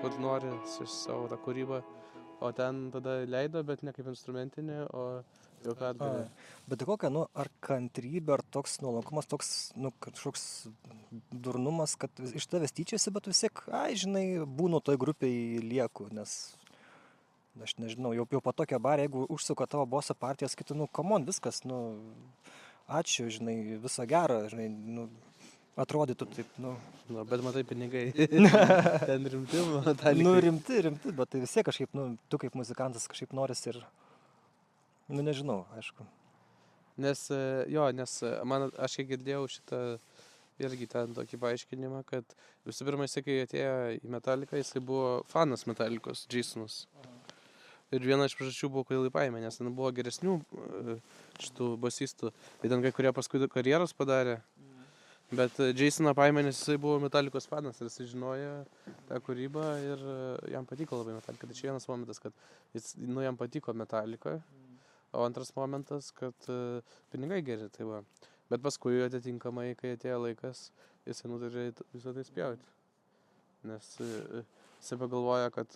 kur nori su savo tą kūrybą. O ten tada leido, bet ne kaip instrumentinį, o jau ką atgalė. Bet kokia, ar kantrybė, ar toks nuolankumas, toks, kažkoks durnumas, kad iš tavęs tyčiasi, bet vis tiek, žinai, būnu toj grupėje lieku, nes aš nežinau, jau po tokio barą, jeigu užsuka tavo boso partijas, kitų, come on, viskas, ačiū, žinai, viso gero, žinai, atrodytų taip, Bet matai, pinigai. Ten rimti, rimti, bet tai vis tiek kažkaip, tu kaip muzikantas kažkaip norisi ir, nežinau, aišku. Nes aš kiek girdėjau šitą irgi ten tokį paaiškinimą, kad visų pirma, kai atėjo į Metallica, jisai buvo fanas Metallicos, Jasonas. Ir viena iš priežasčių buvo, kodėl jį paėmė, nes ten buvo geresnių šitų basistų. Tai ten kai kurie paskui karjeros padarė. Bet Jasoną paėmė, nes jisai buvo Metallicos fanas ir jisai žinojo tą kūrybą ir jam patiko labai Metallica. Tai čia vienas momentas, kad jam patiko Metallica, o antras momentas, kad pinigai geri, tai va. Bet paskui atitinkamai, kai atėjo laikas, jisai nutarė visą tai spjauti. Nes jisai pagalvoja, kad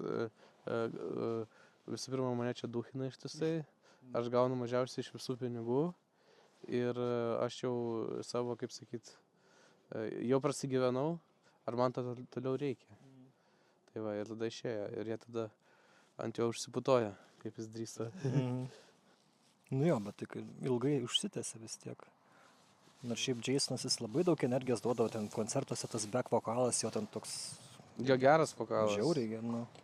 visų pirma, mane čia duhina ištisai, aš gaunu mažiausiai iš visų pinigų ir aš jau savo, kaip sakyt, jau prasigyvenau, ar man to toliau reikia. Tai va, ir tada išėjo, ir jie tada ant jo užsiputoja, kaip jis drįsta. Bet tai ilgai užsitęsia vis tiek. Nors šiaip Jasonas jis labai daug energijos duodavo ten koncertuose, tas back vokalas, jo ten toks... Jo geras vokalas. Žiauriai,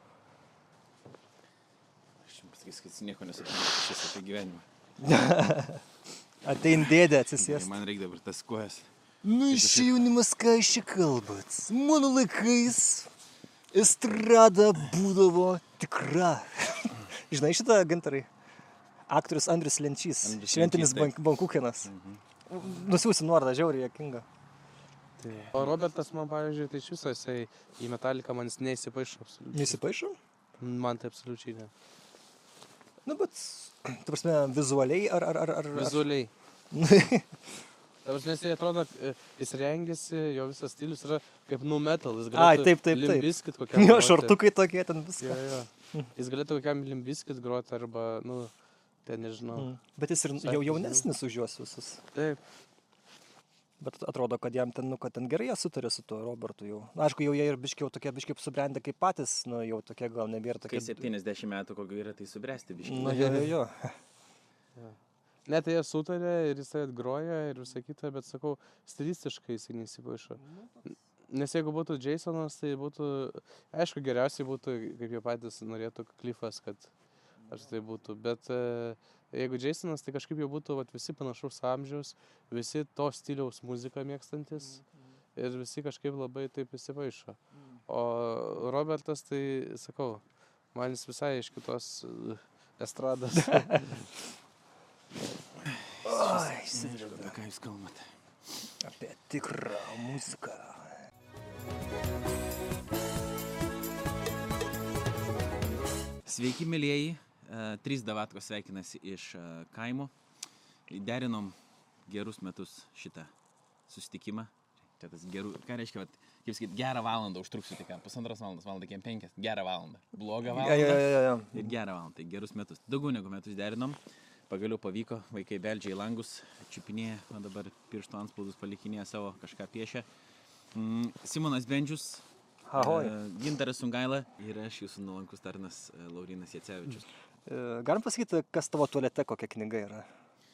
Pasakys, kad jis nieko nesuprantu šis apie gyvenimą. Atein dėdė atsisės. Man reikia dabar tas kojas. Iš jaunimas, ką iš čia kalbat? Mano laikais estrada būdavo tikra. Žinai šitą, Gintarai? Aktorius Andrius Lenčys, šventinis bankuchenas. Nusiųsiu nuorodą, žiauriai juokinga. O Robertas man, pavyzdžiui, tai iš viso jisai į Metallica man neįsipaišo. Neįsipaišo? Man tai absoliučiai ne. Bet, tu prasme, vizualiai ar... Vizualiai. Ta prasme, jis atrodo, jis rengiasi, jo visas stilius yra kaip metal. Taip. Limp Bizkit kokiam. Jo, šortukai tokie ten viską. Jo. Jis galėtų kokiam Limp Bizkit groti arba, ten nežinau. Bet jis ir jau jaunesnis už juos visus. Taip. Bet atrodo, kad jam ten, kad ten gerai jie sutarė su tuo Robertu jau. Aišku, jau jie ir tokie biškiai subrendę kaip patys, jau tokie gal nebėra tokie. Kai 70 metų kokio yra, tai subręsti biškiai. Jo. Ne, tai jie sutarė ir jisai atgroja ir visą kitą, bet sakau, stilistiškai jisai neįsipaišo. Nes jeigu būtų Jasonas, tai būtų, aišku, geriausiai būtų, kaip jie patys norėtų, Cliffas, kad aš tai būtų, bet jeigu Jasonas, tai kažkaip jau būtų visi panašaus amžiaus, visi to stiliaus muziką mėgstantis ir visi kažkaip labai taip įsipaišo. O Robertas, tai sakau, man jis visai iš kitos estrados. Apie ką jūs kalbate? Apie tikrą muziką. Sveiki, mielieji. 3 Davatkos sveikinasi iš kaimo. Derinom gerus metus šitą susitikimą. Čia tas ką reiškia, kaip sakyt, gerą valandą užtruksiu tik, 1,5 valandą, kiem 5, gerą valandą. Blogą valandą ir gerą valandą, tai gerus metus. Daugiau negu metus derinom. Pagaliau pavyko, vaikai beldžia į langus, čiupinėja, o dabar pirštų antspaudus palikinėja savo, kažką piešia. Simonas Bendžius, Gintaras Sungaila ir aš jūsų nuolankus tarnas Laurynas Jacevičius. Galim pasakyti, kas tavo tualete, kokia knyga yra?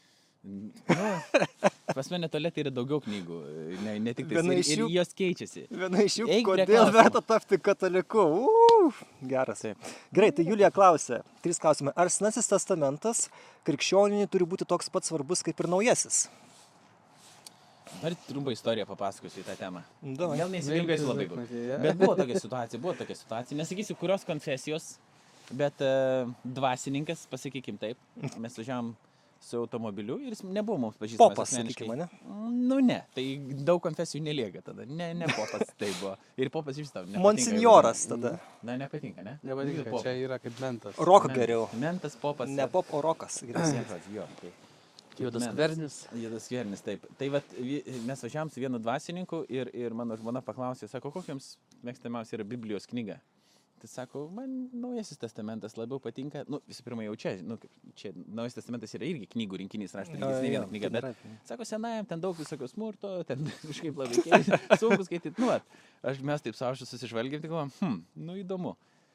Pas mane tualete yra daugiau knygų, ne tik tai, ir jos keičiasi. Viena iš jų, kodėl verta tapti kataliku? Geras. Gerai, tai Julija klausė, 3 klausimai. Ar Senasis testamentas krikščioniniui turi būti toks pats svarbus kaip ir naujasis? Ar trumpą istoriją papasakosiu į tą temą? Gal nesivilgasiu labai daug. Bet buvo tokia situacija. Nesakysiu, kurios konfesijos, bet dvasininkas, pasakykim taip, mes važiavom su automobiliu ir jis nebuvo mums pažįstamas asmeniškai. Popas, sakykime, ne? Ne, tai daug konfesijų nelieka tada. Ne popas, tai buvo. Ir popas iš tavo nepatinka. Monsinjoras tada. Na, nepatinka, ne? Nepatinka, čia yra kaip mentas. Rok geriau. Mentas, popas. Ne pop, o rokas. Juodas skvernis. Juodas skvernis, taip. Tai vat, mes važiavom su vienu dvasininku ir mano žmona paklausė, sako, kokiams mėgstamiausia yra Biblijos knyga. Tai sako, man Naujasis testamentas labiau patinka, visų pirma jau čia, čia Naujasis testamentas yra irgi knygų rinkinys, raštų rinkinys, ne viena knyga, bet sako, senajam ten daug visokio smurto, ten kažkaip labai keista, sunku skaityti, mes taip savo susižvalgėm, tai galvom, įdomu.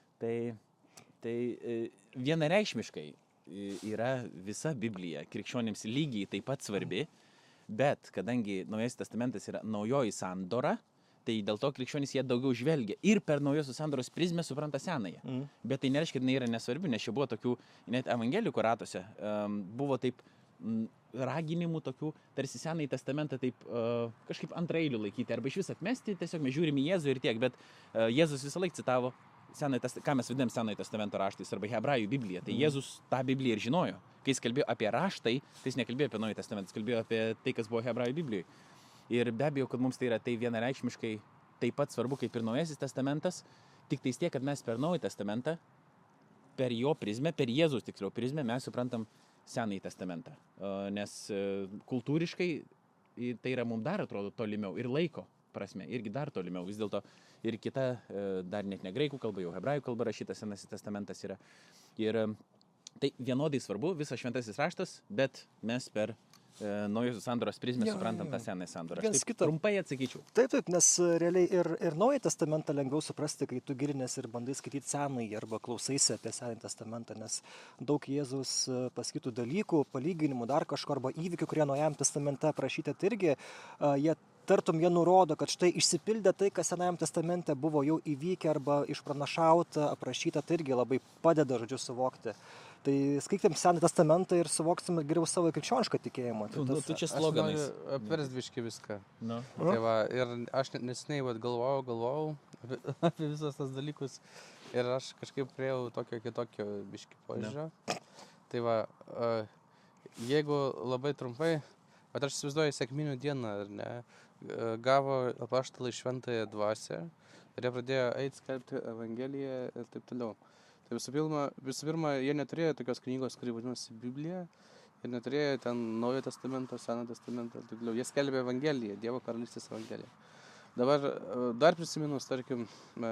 Tai vienareikšmiškai yra visa Biblija krikščionims lygiai taip pat svarbi, bet kadangi Naujasis testamentas yra naujoji sandora, tai dėl to krikščionys jie daugiau žvelgia ir per naujosios sandoros prizmę supranta senąją. Bet tai nereiškia, kad jinai yra nesvarbi, nes čia buvo tokių, net evangelijų ratuose, buvo taip raginimų tokių, tarsi Senąjį testamentą taip kažkaip antraeilių laikyti, arba iš vis atmesti, tiesiog mes žiūrime į Jėzų ir tiek, bet Jėzus visą laiką citavo, ką mes vadinam Senąjį testamento raštais, arba Hebrajų Bibliją, tai Jėzus tą Bibliją ir žinojo. Kai jis kalbėjo apie raštai, tai jis nekalbėjo apie Naująjį testamentą, jis kalbėjo apie tai, kas buvo Hebrajų Biblijoje. Ir be abejo, kad mums tai yra tai vienareikšmiškai taip pat svarbu kaip ir Naujasis testamentas, tik tais tiek, kad mes per Naują testamentą, per jo prizmę, per Jėzaus tiksliau prizmę, mes suprantam Senąjį testamentą. Nes kultūriškai tai yra mums dar atrodo tolimiau ir laiko prasme, irgi dar tolimiau. Vis dėlto ir kita, dar net ne graikų kalba, jau hebrajų kalba rašytas Senasis testamentas yra. Ir tai vienodai svarbu, visas šventasis raštas, bet mes per Naujosios sandoros prizmę suprantam tą Senąją sandorą. Aš taip trumpai atsakyčiau. Taip, nes realiai ir Naują testamentą lengviau suprasti, kai tu gilinės ir bandai skaityti Senąjį arba klausaisi apie Senąjį testamentą, nes daug Jėzus pasakytų dalykų, palyginimų, dar kažko arba įvykių, kurie Naujajam testamente aprašyti, tai irgi jie nurodo, kad štai išsipildė tai, kas Senajam testamente buvo jau įvykę arba išpranašauta, aprašyta, tai irgi labai padeda, žodžiu, suvokti. Tai skaitytum Senąjį testamentą ir suvoksim geriau savo krikščionišką tikėjimą. Tu čia sloganais. Aš apversdviškai viską. Tai va, ir aš nesiniai galvojau apie visos tas dalykus ir aš kažkaip priejau tokio kitokio biški požiūrio. Tai va, jeigu labai trumpai, bet aš įsivaizduoju sekminių dieną, ar ne, gavo apaštalai šventąją dvasią ir jie pradėjo eiti skelbti Evangeliją ir taip toliau. Tai visų pirma, jie neturėjo tokios knygos, kuri vadinasi Biblija, jie neturėjo ten Naujo testamento, Seno testamento ir taip toliau. Jie skelbė Evangeliją, Dievo karalystės Evangeliją. Dabar dar prisiminus, tarkim,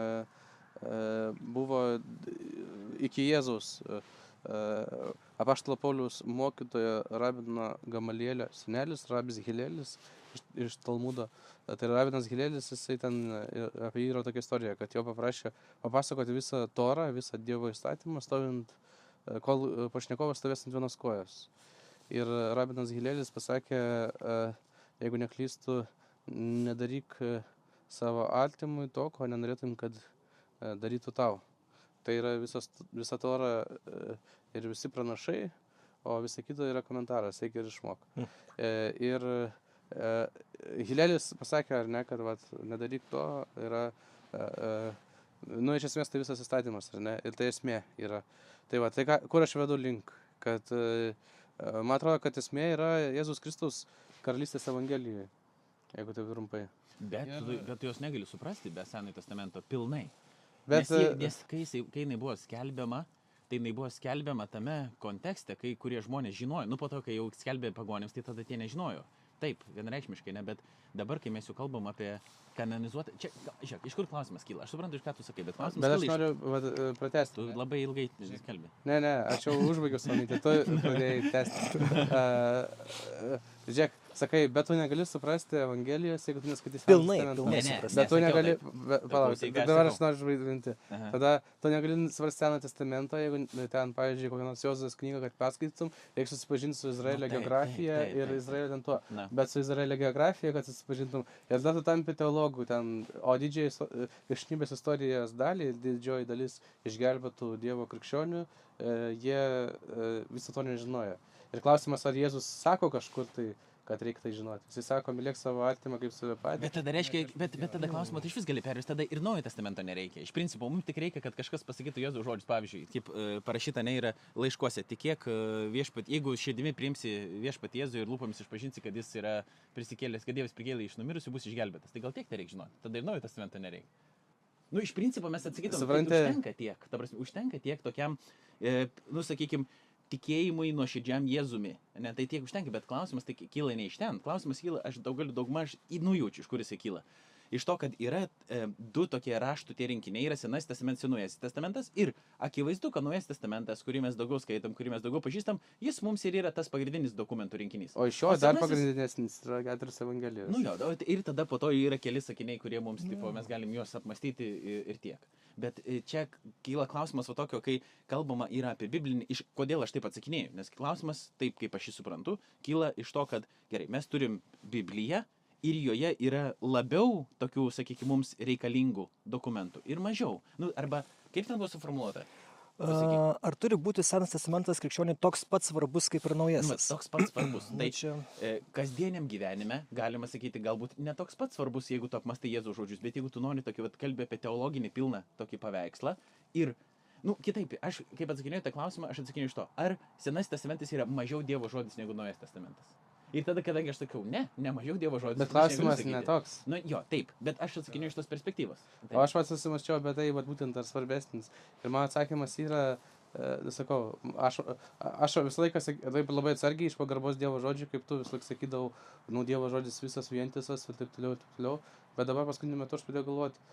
buvo iki Jėzaus apaštalo Pauliaus mokytojo Rabino Gamalielio senelis, Rabis Hilėlis iš Talmudo. Tai Rabinas Hilėlis, jisai ten apie jį yra tokia istorija, kad jo paprašė papasakoti visą Torą, visą Dievo įstatymą, stovint, kol pašnekovas stovės ant vienos kojos. Ir Rabinas Hilėlis pasakė, jeigu neklystu, nedaryk savo artimui to, ko nenorėtum, kad darytų tau. Tai yra visa Tora ir visi pranašai, o visa kita yra komentaras, eik ir išmok. Ir Hilėlis pasakė, ar ne, kad nedaryk to, yra, iš esmės tai visas įstatymas, ar ne, ir tai esmė yra. Tai kur aš vedu link, kad man atrodo, kad esmė yra Jėzus Kristaus karalystės Evangelijoje, jeigu taip trumpai. Bet jos negali suprasti be Senojo testamento pilnai. Nes kai jinai buvo skelbiama, tai jinai buvo skelbiama tame kontekste, kai kurie žmonės žinojo. Po to, kai jau skelbė pagonėms, tai tada tie nežinojo. Taip, vienareikšmiškai, ne, bet dabar, kai mes jau kalbam apie kanonizuotą... Čia, žiūrėk, iš kur klausimas kyla? Aš suprantu, iš ką tu sakai, bet klausimas kyla. Bet aš noriu pratesti. Tu labai ilgai skelbi. Ne, aš jau užbaigiau savo mintį, tu pradėjai tęsti. Žiūrėk, sakai, bet tu negali suprasti Evangelijos, jeigu tu neskaitysi. Pilnai suprasti. Bet tu negali... Palauk, dabar aš noriu užvaidinti. Tada tu negali suprasti Seno testamento, jeigu ten, pavyzdžiui, kokią nors Jozės knygą, kad perskaitytum, reikia susipažinti su Izraelio geografija ir Izraelio ten tuo. Bet su Izraelio geografija, kad susipažintum. Ir tada tu tampi teologų ten, o didžiai krikščionybės istorijos dalį, didžioji dalis išgelbėtų Dievo krikščionių, jie viso to nežinojo. Ir klausimas, ar Jėzus sako kažkur tai, kad reikia tai žinoti. Jis sako, mylėk savo artimą kaip save patį. Bet tada reiškia, bet tada klausimą tai iš vis gali pervesti, tada ir Naujo testamento nereikia. Iš principo, mums tik reikia, kad kažkas pasakytų Jėzaus žodžius. Pavyzdžiui, kaip parašyta yra laiškuose, tikėk viešpat, jeigu širdimi priimsi viešpat Jėzų ir lūpomis išpažinsi, kad jis yra prisikėlęs, kad Dievas prikėlė iš numirusių, bus išgelbėtas. Tai gal tiek tai reikia žinoti. Tada ir Naujo testamento nereikia. Iš principo mes atsakytume, kad užtenka tiek tokiam, sakykim, tikėjimui nuoširdžiam Jėzumi. Ne, tai tiek užtenka, bet klausimas tai kyla ne iš ten. Klausimas kyla, aš daugmaž nujaučiu, iš kur jisai kyla. iš to, kad yra du tokie raštų tie rinkiniai, yra Senasis testamentas ir Naujasis testamentas, ir akivaizdu, kad Naujasis testamentas, kurį mes daugiau skaitom, kurį mes daugiau pažįstam, jis mums ir yra tas pagrindinis dokumentų rinkinys. O iš jo dar pagrindinesnis yra 4 Evangelijos. Nu jo, ir tada po to yra keli sakiniai, kurie mums, tipo, mes galim juos apmastyti ir tiek. Bet čia kyla klausimas va tokio, kai kalbama yra apie biblinį, kodėl aš taip atsakinėju, nes klausimas, taip kaip aš jį suprantu, kyla iš to, kad gerai, mes turim Bibliją, ir joje yra labiau tokių, sakykime, mums reikalingų dokumentų ir mažiau. Nu, arba kaip ten buvo suformuoluota? Ar turi būti Senas testamentas krikščioniui toks pats svarbus kaip ir Naujasis? Toks pats svarbus. Tai kasdieniam gyvenime, galima sakyti, galbūt ne toks pats svarbus, jeigu tu apmastai Jėzaus žodžius, bet jeigu tu nori tokį kalbė apie teologinį pilną tokį paveikslą ir kitaip, aš kaip atsakinėjau tą klausimą, aš atsakinėjau iš to, ar Senasis testamentas yra mažiau Dievo žodis negu Naujasis testamentas. Ir tada, kadangi aš sakiau, ne mažiau Dievo žodis. Bet klausimas netoks. Nu jo, taip, bet aš atsakinėjau iš tos perspektyvos. Taip. O aš pats susimasčiau apie tai, būtent ar svarbesnis. Ir mano atsakymas yra, sakau, aš visą laiką taip labai atsargiai iš pagarbos Dievo žodžių, kaip tu visą laiką sakydavau, Dievo žodis visas vientisas ir taip toliau. Bet dabar paskutiniu metu aš pradėjau galvoti,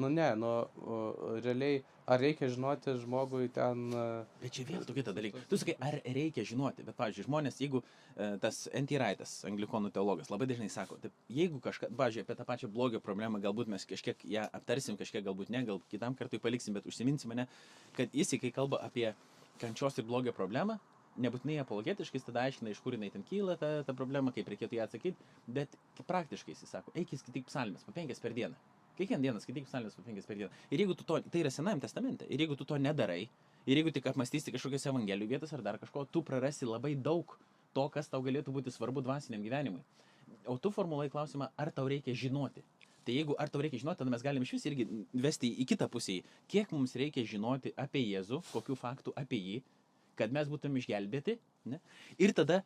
realiai, ar reikia žinoti žmogui ten... Bet čia vėl tokie dalykai. Tu sakai, ar reikia žinoti, bet, pavyzdžiui, žmonės, jeigu tas N.T. Wrightas, anglikonų teologas, labai dažnai sako, taip, jeigu kažką, pavyzdžiui, apie tą pačią blogio problemą, galbūt mes kažkiek ją aptarsim, kažkiek galbūt ne, gal kitam kartui paliksim, bet užsiminsim, ne, kad jis, kai kalba apie kančios ir blogio problemą, nebūtinai apologetiškai, tada aiškina, iš kur jinai ten kyla ta problema, kaip reikėtų ją atsakyti, bet praktiškai jis sako, eik skaityk psalmes po 5 per dieną. Kiekvieną dieną skaityk psalmes po 5 per dieną. Ir jeigu tu tai yra Senajam testamente, ir jeigu tu to nedarai, ir jeigu tik apmąstysi kažkokias evangelijų vietas ar dar kažko, tu prarasi labai daug to, kas tau galėtų būti svarbu dvasiniam gyvenimui. O tu formuluoji klausimą, ar tau reikia žinoti. Tai jeigu ar tau reikia žinoti, tada mes galim iš vis irgi vesti į kitą pusę, kiek mums reikia žinoti apie Jėzų, kokių faktų apie jį, kad mes būtum išgelbėti, ne? Ir tada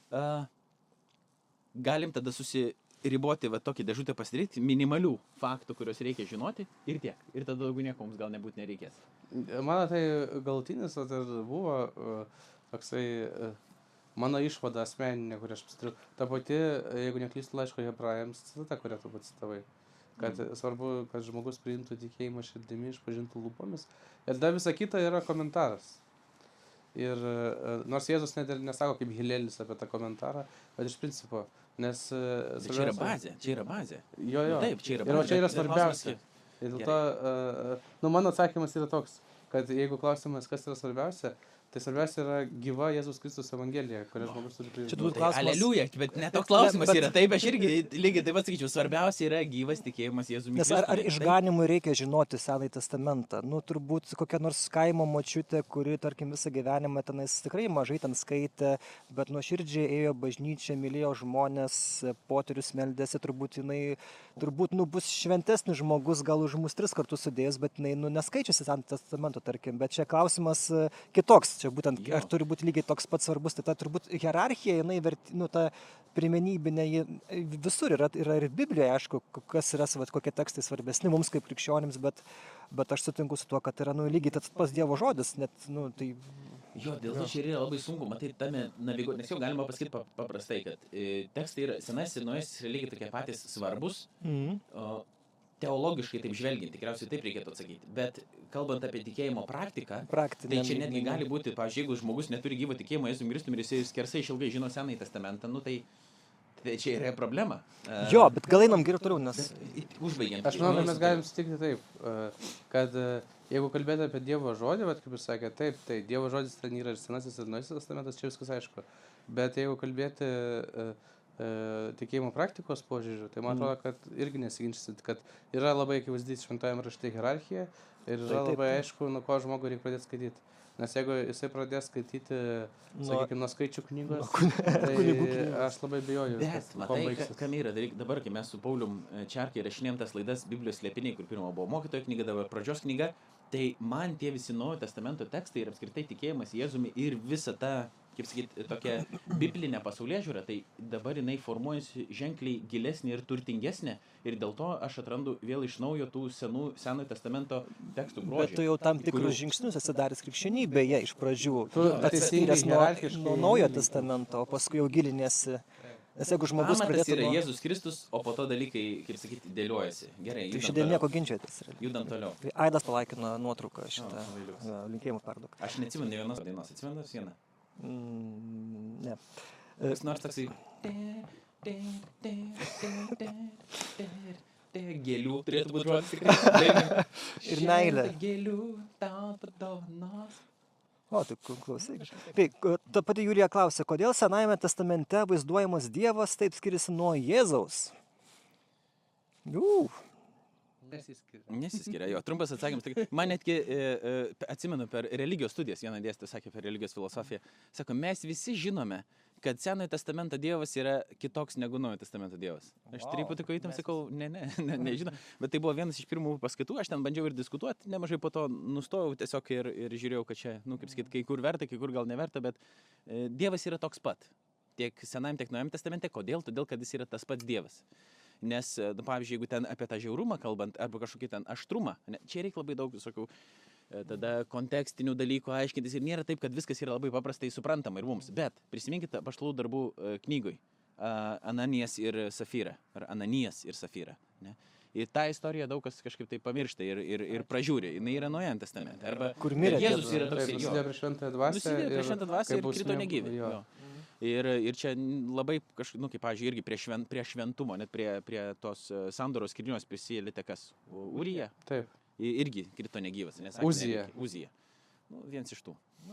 galim tada susiriboti tokį dėžutę pasidaryti minimalių faktų, kuriuos reikia žinoti ir tiek. Ir tada daugiau nieko mums gal nebūti nereikės. Mano tai galutinis ir buvo toksai mano išvada asmeninė, kurią aš pasidariau. Ta pati, jeigu neklystu laiško Hebrajams, citata, kurią tu pacitavai. Kad svarbu, kad žmogus priimtų tikėjimą širdimi, išpažintų lūpomis. Ir dar visa kita yra komentaras. Ir nors Jėzus net ir nesako kaip Hilėlis apie tą komentarą, bet iš principo, nes... Čia yra bazė. Jo. Taip, čia yra bazė. Ir čia yra svarbiausia. Ir dėl to, mano atsakymas yra toks, kad jeigu klausimas, kas yra svarbiausia, tai svarbiausia yra gyva Jėzus Kristus Evangelija, kurią žmogus turi priimti. Čia turbūt klausimas... Aleliuja, bet ne toks klausimas yra. Taip, aš irgi lygiai taip pat sakyčiau, svarbiausia yra gyvas tikėjimas Jėzumi Kristumi. Nes ar išganimui reikia žinoti Senąjį testamentą? Turbūt kokia nors kaimo močiutė, kuri, tarkim, visą gyvenimą tenais tikrai mažai ten skaitė, bet nuoširdžiai ėjo bažnyčią, mylėjo žmonės, poterius meldėsi, turbūt jinai, bus šventesnis žmogus, gal už mus 3 kartus sudėjęs, bet jinai, neskaičiusi Senąjį testamentą, tarkim. Bet čia klausimas kitoks. Čia būtent, ar turi būti lygiai toks pats svarbus, tai ta turbūt hierarchija, jinai ta pirmenybinė, visur yra ir Biblijoje, aišku, kas yra, kokie tekstai svarbesni mums kaip krikščionims, bet aš sutinku su tuo, kad yra lygiai tas pats Dievo žodis, net, tai... Jo, dėl to čia yra labai sunku, matai, tame naviguoti, nes jau galima pasakyti paprastai, kad tekstai yra Senasis ir Naujasis yra lygiai tokie patys svarbus, teologiškai taip žvelgiant, tikriausiai taip reikėtų atsakyti, bet kalbant apie tikėjimo praktiką, tai čia netgi gali būti, pavyzdžiui, jeigu žmogus neturi gyvo tikėjimo Jėzumi Kristumi ir jis skersai išilgai žino Senąjį testamentą, tai čia yra problema. Jo, bet gal einam geriau toliau, nes... Užbaigiant. Aš manau, kad mes galim sutikti taip, kad jeigu kalbėti apie Dievo žodį, bet kaip jūs sakėte, taip, tai Dievo žodis ten yra ir Senasis ir Naujasis testamentas, čia viskas aišku. Bet jeigu kalbėti tikėjimo praktikos požiūriu, tai man atrodo, kad irgi nesiginčysit, kad yra labai akivaizdys šventajame rašte hierarchija ir yra labai aišku, nuo ko žmogui reikia pradėti skaityti. Nes jeigu jisai pradės skaityti, sakykime, nuo skaičių knygos, tai aš labai bijoju. Bet, matai, kam yra dalykai, dabar, kai mes su Paulium Čerkai rašinėjom tas laidas Biblijos slėpiniai, kur pirma buvo mokytojo knyga, dabar pradžios knyga, tai man tie visi Naujojo testamento tekstai ir apskritai tikėjimas Jėzumi ir visa ta, kaip sakyti, tokia biblinė pasaulėžiūra, tai dabar jinai formuojasi ženkliai gilesnė ir turtingesnė ir dėl to aš atrandu vėl iš naujo tų Senojo testamento tekstų grožį. Bet tu jau tam tikrus žingsnius esi daręs krikščionybėje iš pradžių, atsiskyręs nuo Naujojo testamento, o paskui jau gilinėsi Nes jeigu žmogus Pamatas pradėtų yra nuo... Jėzus Kristus, o po to dalykai, kaip sakyti, dėliojasi. Gerai, Tai judam šiandien toliau. nieko ginčytis. Judam toliau. Tai Aidas palaikino nuotrauką šitą. labai liuks. Linkėjimų perduok. Aš neatsimenu ne vienos dainos, atsimenu vieną. Ne. Kas nors toksai... Gėlių turėtų būti žodis tikrai. Ir meilė. Gėlių tau padovanos. O, tai klausai. Tai ta pati Julija klausė, kodėl Senajame testamente vaizduojamas Dievas taip skiriasi nuo Jėzaus? Nesiskiria, jo. Trumpas atsakymas. Man netgi, atsimenu, per religijos studijas, vieną dėstytoją sakė per religijos filosofiją, sako, mes visi žinome, kad Senojo testamento Dievas yra kitoks negu Naujojo testamento Dievas. Aš truputį kojytam sakau, nežinau, bet tai buvo vienas iš pirmų paskaitų, aš ten bandžiau ir diskutuoti, nemažai po to nustojau tiesiog ir žiūrėjau, kad čia, kaip sakyt, kai kur verta, kai kur gal neverta, bet Dievas yra toks pat. Tiek Senajam, tiek Naujajam testamente. Kodėl? Todėl, kad jis yra tas pats Dievas. Nes, pavyzdžiui, jeigu ten apie tą žiaurumą kalbant, arba kažkokį ten aštrumą, čia reikia labai daug visokių tada kontekstinių dalykų aiškintis ir nėra taip, kad viskas yra labai paprastai suprantama ir mums. Bet prisiminkite Apaštalų darbų knygoj Ananijas ir Safira, ar Ananijas ir Safira. Ne? Ir tą istoriją daug kas kažkaip tai pamiršta ir pražiūri. Jis yra Naujajam testamente. Arba Kur mirė Jėzus yra toksai. Nusidėjo prieš šventąją dvasią. Nusidėjo prieš šventąją dvasią ir krito negyvi. Jo. Ir čia labai kažkaip, kaip, pavyzdžiui, irgi prie šventumo, net prie tos sandoros skrynios prisilietė kas? Urija? Taip. Irgi krito negyvas. Uzija. Uzija. Vienas iš tų.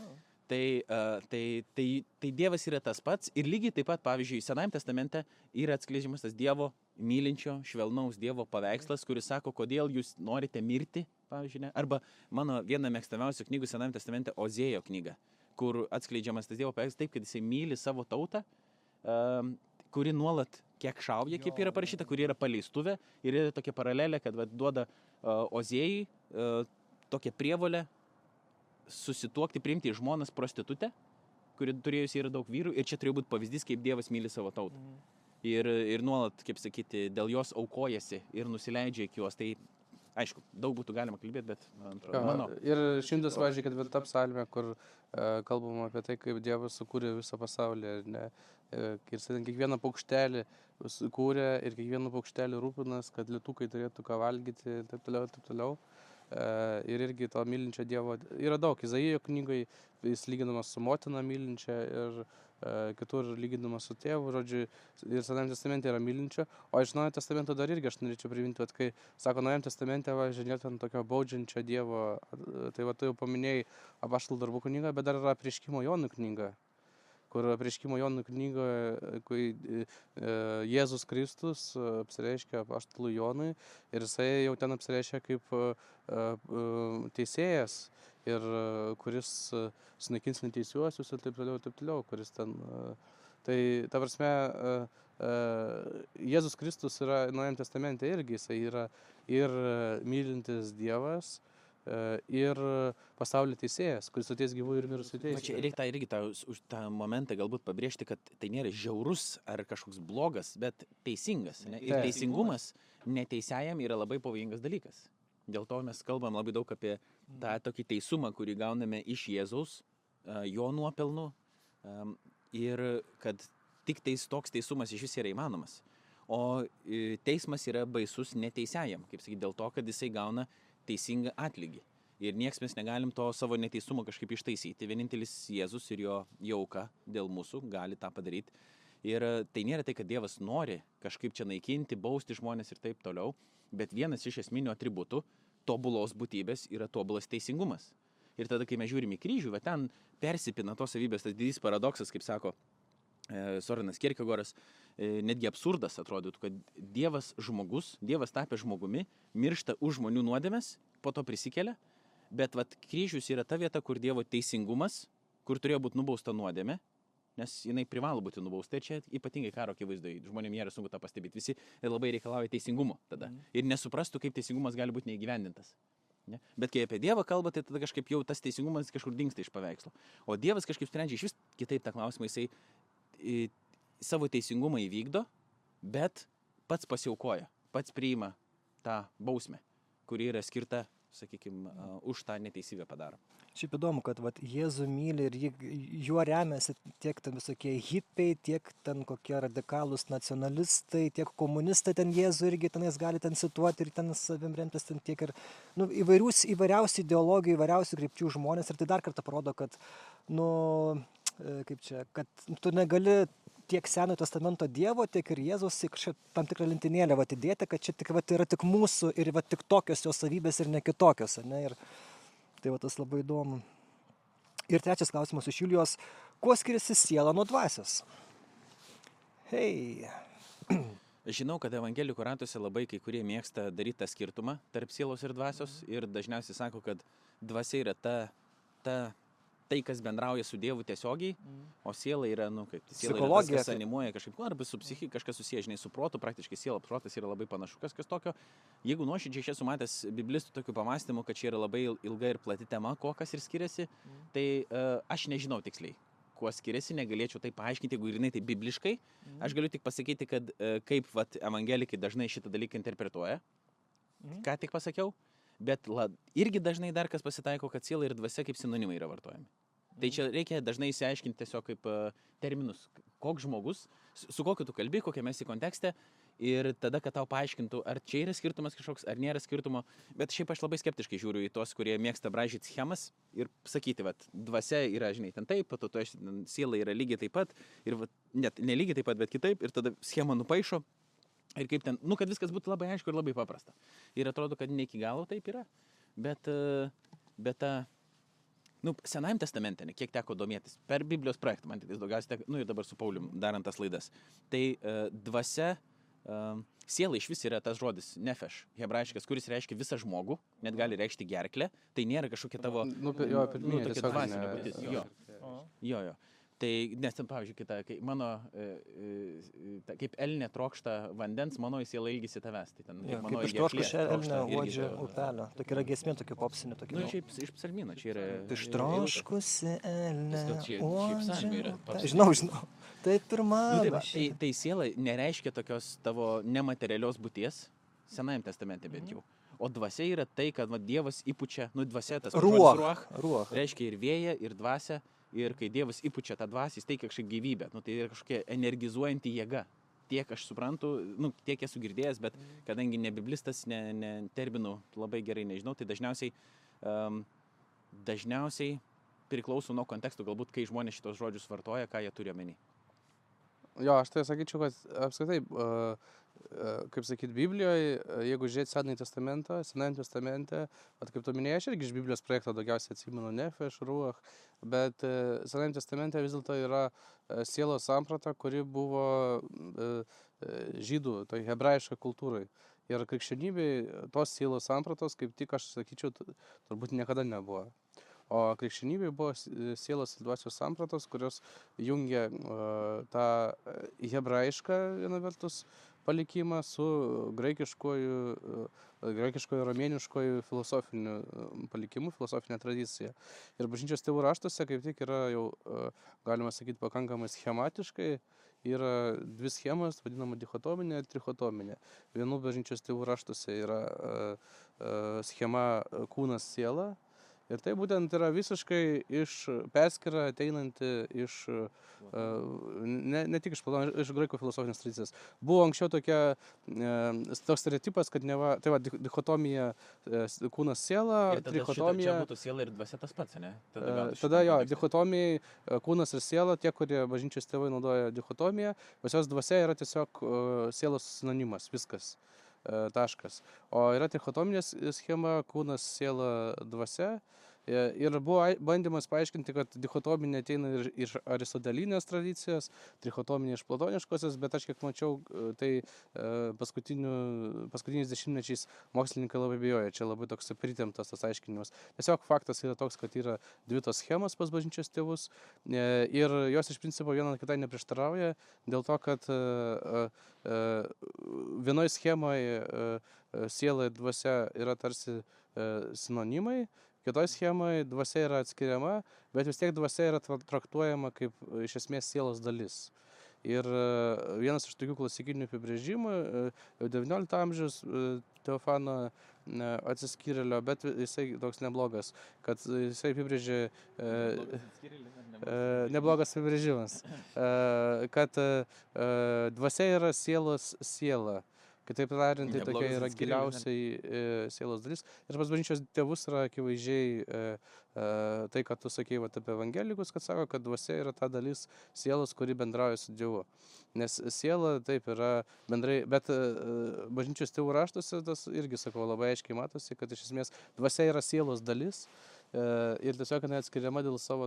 Tai Dievas yra tas pats ir lygiai taip pat, pavyzdžiui, Senajame testamente yra atskleidžiamas tas Dievo mylinčio, švelnaus Dievo paveikslas, kuris sako, kodėl jūs norite mirti, pavyzdžiui, ne? Arba mano viena mėgstamiausių knygų Senajame testamente Ozėjo knyga, kur atskleidžiamas tas Dievo paveikslas taip, kad jisai myli savo tautą, kuri nuolat kiek šauja, kaip yra parašyta, kuri yra paleistuvė ir yra tokia paralelė, kad duoda Ozėjai tokią prievolę susituokti, priimti į žmonas prostitutę, kuri turėjusi yra daug vyrų ir čia turėjo būti pavyzdys, kaip Dievas myli savo tautą. Ir nuolat, kaip sakyti, dėl jos aukojasi ir nusileidžia iki jos. Tai, aišku, daug būtų galima kalbėti, bet mano. Ir 124 psalmė, kur kalbama apie tai, kaip Dievas sukūrė visą pasaulį. Ne? Ir kiekvieną paukštelį sukūrė ir kiekvieną paukštelį rūpinas, kad lietukai turėtų ką valgyti ir taip toliau, taip toliau. Ir irgi to mylinčio Dievo yra daug. Izaijo knygai jis lyginamas su motina mylinčia ir kitur lyginamas su tėvu, žodžiu, ir Senajame testamente yra mylinčio. O iš Naujojo testamento dar irgi aš norėčiau priminti, kad kai sako Naujajame testamente, žiūrėjau ten tokio baudžiančio Dievo, tai tu jau paminėjai Apaštalų darbų knygą, bet dar yra Apreiškimo Jonui knyga. Kur Apreiškimo Jonui knygoje, kai Jėzus Kristus apsireiškia Apaštalui Jonui ir jisai jau ten apsireiškia kaip teisėjas ir kuris sunaikins neteisiuosius ir taip toliau, kuris ten... Tai, ta prasme, Jėzus Kristus yra Naujajame testamente irgi, jisai yra ir mylintis Dievas, ir pasaulio teisėjas, kuris ateis gyvų ir mirusių teisėjas. Čia reikia irgi už tą momentą galbūt pabrėžti, kad tai nėra žiaurus ar kažkoks blogas, bet teisingas. Ne? Ir teisingumas neteisiajam yra labai pavojingas dalykas. Dėl to mes kalbam labai daug apie tą tokį teisumą, kurį gauname iš Jėzaus, jo nuopelnų, ir kad tik toks teisumas iš vis yra įmanomas. O teismas yra baisus neteisiajam, kaip sakyti, dėl to, kad jisai gauna teisingą atlygį. Ir nieks mes negalim to savo neteisumo kažkaip ištaisyti. Vienintelis Jėzus ir jo auka dėl mūsų gali tą padaryti. Ir tai nėra tai, kad Dievas nori kažkaip čia naikinti, bausti žmonės ir taip toliau, bet vienas iš esminių atributų tobulos būtybės yra tobulas teisingumas. Ir tada, kai mes žiūrime į kryžių, ten persipina tos savybės, tas didys paradoksas, kaip sako Sorenas Kierkegoras, netgi absurdas atrodytų, kad Dievas tapė žmogumi, miršta už žmonių nuodėmes, po to prisikelia, bet kryžius yra ta vieta, kur Dievo teisingumas, kur turėjo būti nubausta nuodėmė, nes jinai privalo būti nubausta. Ir čia ypatingai karo akivaizdoj, žmonėms yra sunku tą pastebėti. Visi labai reikalauja teisingumo tada. Ir nesuprastų, kaip teisingumas gali būti neįgyvendintas. Ne? Bet kai apie Dievą kalba, tai tada kažkaip jau tas teisingumas kažkur dingsta iš paveikslo. O Dievas kažkaip sprendžia iš vis kitaip tą klausimą, jisai savo teisingumą įvykdo, bet pats pasiaukoja, pats priima tą bausmę, kuri yra skirta sakykime, už tą neteisybę padaro. Šiaip įdomu, kad vat, Jėzų myli ir juo remiasi tiek ten visokie hipiai, tiek ten kokie radikalūs nacionalistai, tiek komunistai ten Jėzų irgi tenais gali ten cituoti ir ten savim remtis ten tiek ir įvairiausių ideologijų, įvairiausių krypčių žmonės ir tai dar kartą parodo, kad, kad tu negali tiek Senojo testamento Dievo, tiek ir Jėzaus į kažkokią tam tikrą lentynėlę įdėti, kad čia tik, yra tik mūsų ir tik tokios jo savybės ir ne kitokios. Ne? Ir tai tas labai įdomu. Ir trečias klausimas iš Julijos. Kuo skiriasi siela nuo dvasios? Hei. Žinau, kad evangelikų ratuose labai kai kurie mėgsta daryti tą skirtumą tarp sielos ir dvasios ir dažniausiai sako, kad dvasia yra tai, kas bendrauja su Dievu tiesiogiai, o siela yra, psichologija, kas animuoja kažkaip, arba su psichika, kažkas susiję, žinai, su protu, praktiškai siela, protas yra labai panašu, kas tokio. Jeigu nuoširdžiai čia esu matęs biblistų tokių pamastymų, kad čia yra labai ilga ir plati tema, kas ir skiriasi, tai aš nežinau tiksliai, kuo skiriasi, negalėčiau tai paaiškinti, jeigu ir jinai tai bibliškai. Aš galiu tik pasakyti, kad kaip evangelikai dažnai šitą dalyką interpretuoja, ką tik pasakiau. Bet irgi dažnai dar kas pasitaiko, kad siela ir dvasia kaip sinonimai yra vartojami. Tai čia reikia dažnai įsiaiškinti tiesiog kaip terminus, koks žmogus, su kokiu tu kalbi, kokiame esi kontekste ir tada, kad tau paaiškintų, ar čia yra skirtumas kažkoks, ar nėra skirtumo. Bet šiaip aš labai skeptiškai žiūriu į tos, kurie mėgsta braižyti schemas ir sakyti, dvasia yra, žinai, ten taip, siela yra lygiai taip pat ir net ne lygiai taip pat, bet kitaip ir tada schemą nupaišo. Ir kaip ten, kad viskas būtų labai aišku ir labai paprasta. Ir atrodo, kad ne iki galo taip yra, bet Senajam testamente, kiek teko domėtis, per Biblijos projektą, man tai daugiausiai teko, ir dabar su Paulium darant tas laidas, tai dvasia, siela iš vis yra tas žodis nefeš, hebrajiškas, kuris reiškia visą žmogų, net gali reikšti gerklę, tai nėra kažkokia tavo, tokia dvasinė būtis. Jo. Tai, nes ten, pavyzdžiui, kai mano, kaip elnė trokšta vandens, mano siela ilgisi tavęs. Tai ten, kaip ištroškusi elnė uodžia upelio. Tokia yra giesmė, tokia popsinė. Šiaip iš psalmyno, čia yra... Ištroškusi elnė uodžia upelio. Žinau. Taip ir mano. Tai siela nereiškia tokios tavo nematerialios būties, Senajam testamente bent jau. O dvasia yra tai, kad Dievas įpučia, dvasia tas ruach, reiškia ir vėją, ir dvasią. Ir kai Dievas įpučia tą dvasį, jis teikia kažkokią gyvybę. Tai yra kažkokia energizuojanti jėga. Tiek aš suprantu, tiek esu girdėjęs, bet kadangi ne biblistas, ne terminų labai gerai nežinau, tai dažniausiai priklauso nuo kontekstų, galbūt kai žmonės šitos žodžius vartoja, ką jie turi omeny. Jo, aš tai sakyčiau, kad apskritai, kaip sakyti, Biblijoje, jeigu žiūrėti Senajam testamente, kaip tu minėjai, aš irgi iš Biblijos projekto daugiausiai atsimenu nefeš, ruach, bet Senajam testamente vis dėlto yra sielos samprata, kuri buvo žydų, tai hebrajiškai kultūrai. Ir krikščionybėje tos sielos sampratos, kaip tik aš sakyčiau, turbūt niekada nebuvo. O krikščionybėje buvo sielos ir dvasios sampratos, kurios jungia tą hebrajišką viena vertus palikimą su graikiškoju, romėniškoju filosofiniu palikimu, filosofinė tradicija. Ir bažnyčios tėvų raštuose kaip tik yra jau, galima sakyti, pakankamai schematiškai. Yra dvi schemas, vadinama dichotominė ir trichotominė. Vienų bažnyčios tėvų raštuose yra schema kūnas siela. Ir tai būtent yra visiškai perskira ateinanti iš, ne tik iš Platono, iš graikų filosofinės tradicijos. Buvo anksčiau toks stereotipas, kad dichotomija kūnas siela, trichotomija... Čia būtų siela ir dvasia tas pats, ne? Tada dichotomijai kūnas ir siela, tie, kurie bažnyčios tėvai naudoja dichotomiją, pas jos dvasia yra tiesiog sielos sinonimas, viskas. Taškas. O yra trichotominė schema, kūnas, siela, dvasia. Ir buvo bandymas paaiškinti, kad dichotominė ateina iš aristotelinės tradicijos, trichotominė iš platoniškosios, bet aš kiek mačiau, tai paskutiniais dešimtmečiais mokslininkai labai bijoja. Čia labai toks pritemptas tas aiškinimas. Tiesiog faktas yra toks, kad yra dvi tos schemos pas bažnyčios tėvus ir jos iš principo viena kitai neprieštarauja, dėl to, kad vienoje schemoje siela ir dvasia yra tarsi sinonimai, kitoje schemoje dvasia yra atskiriama, bet vis tiek dvasia yra traktuojama kaip iš esmės sielos dalis. Ir vienas iš tokių klasikinių apibrėžimų, jau XIX amžiaus Teofano atsiskyrėlio, bet jisai toks neblogas, kad jisai apibrėžė neblogas apibrėžimas, kad dvasia yra sielos siela. Kitaip tariant, tai tokia Neblogas yra atskyrėlis, giliausiai sielos dalis. Ir pas bažnyčios tėvus yra akivaizdžiai tai, kad tu sakei apie evangelikus, kad sako, kad dvasia yra ta dalis sielos, kuri bendrauja su Dievu. Nes siela taip yra bendrai, bet bažnyčios tėvų raštuose tas irgi, sakau, labai aiškiai matosi, kad iš esmės dvasia yra sielos dalis ir tiesiog neatskiriama dėl savo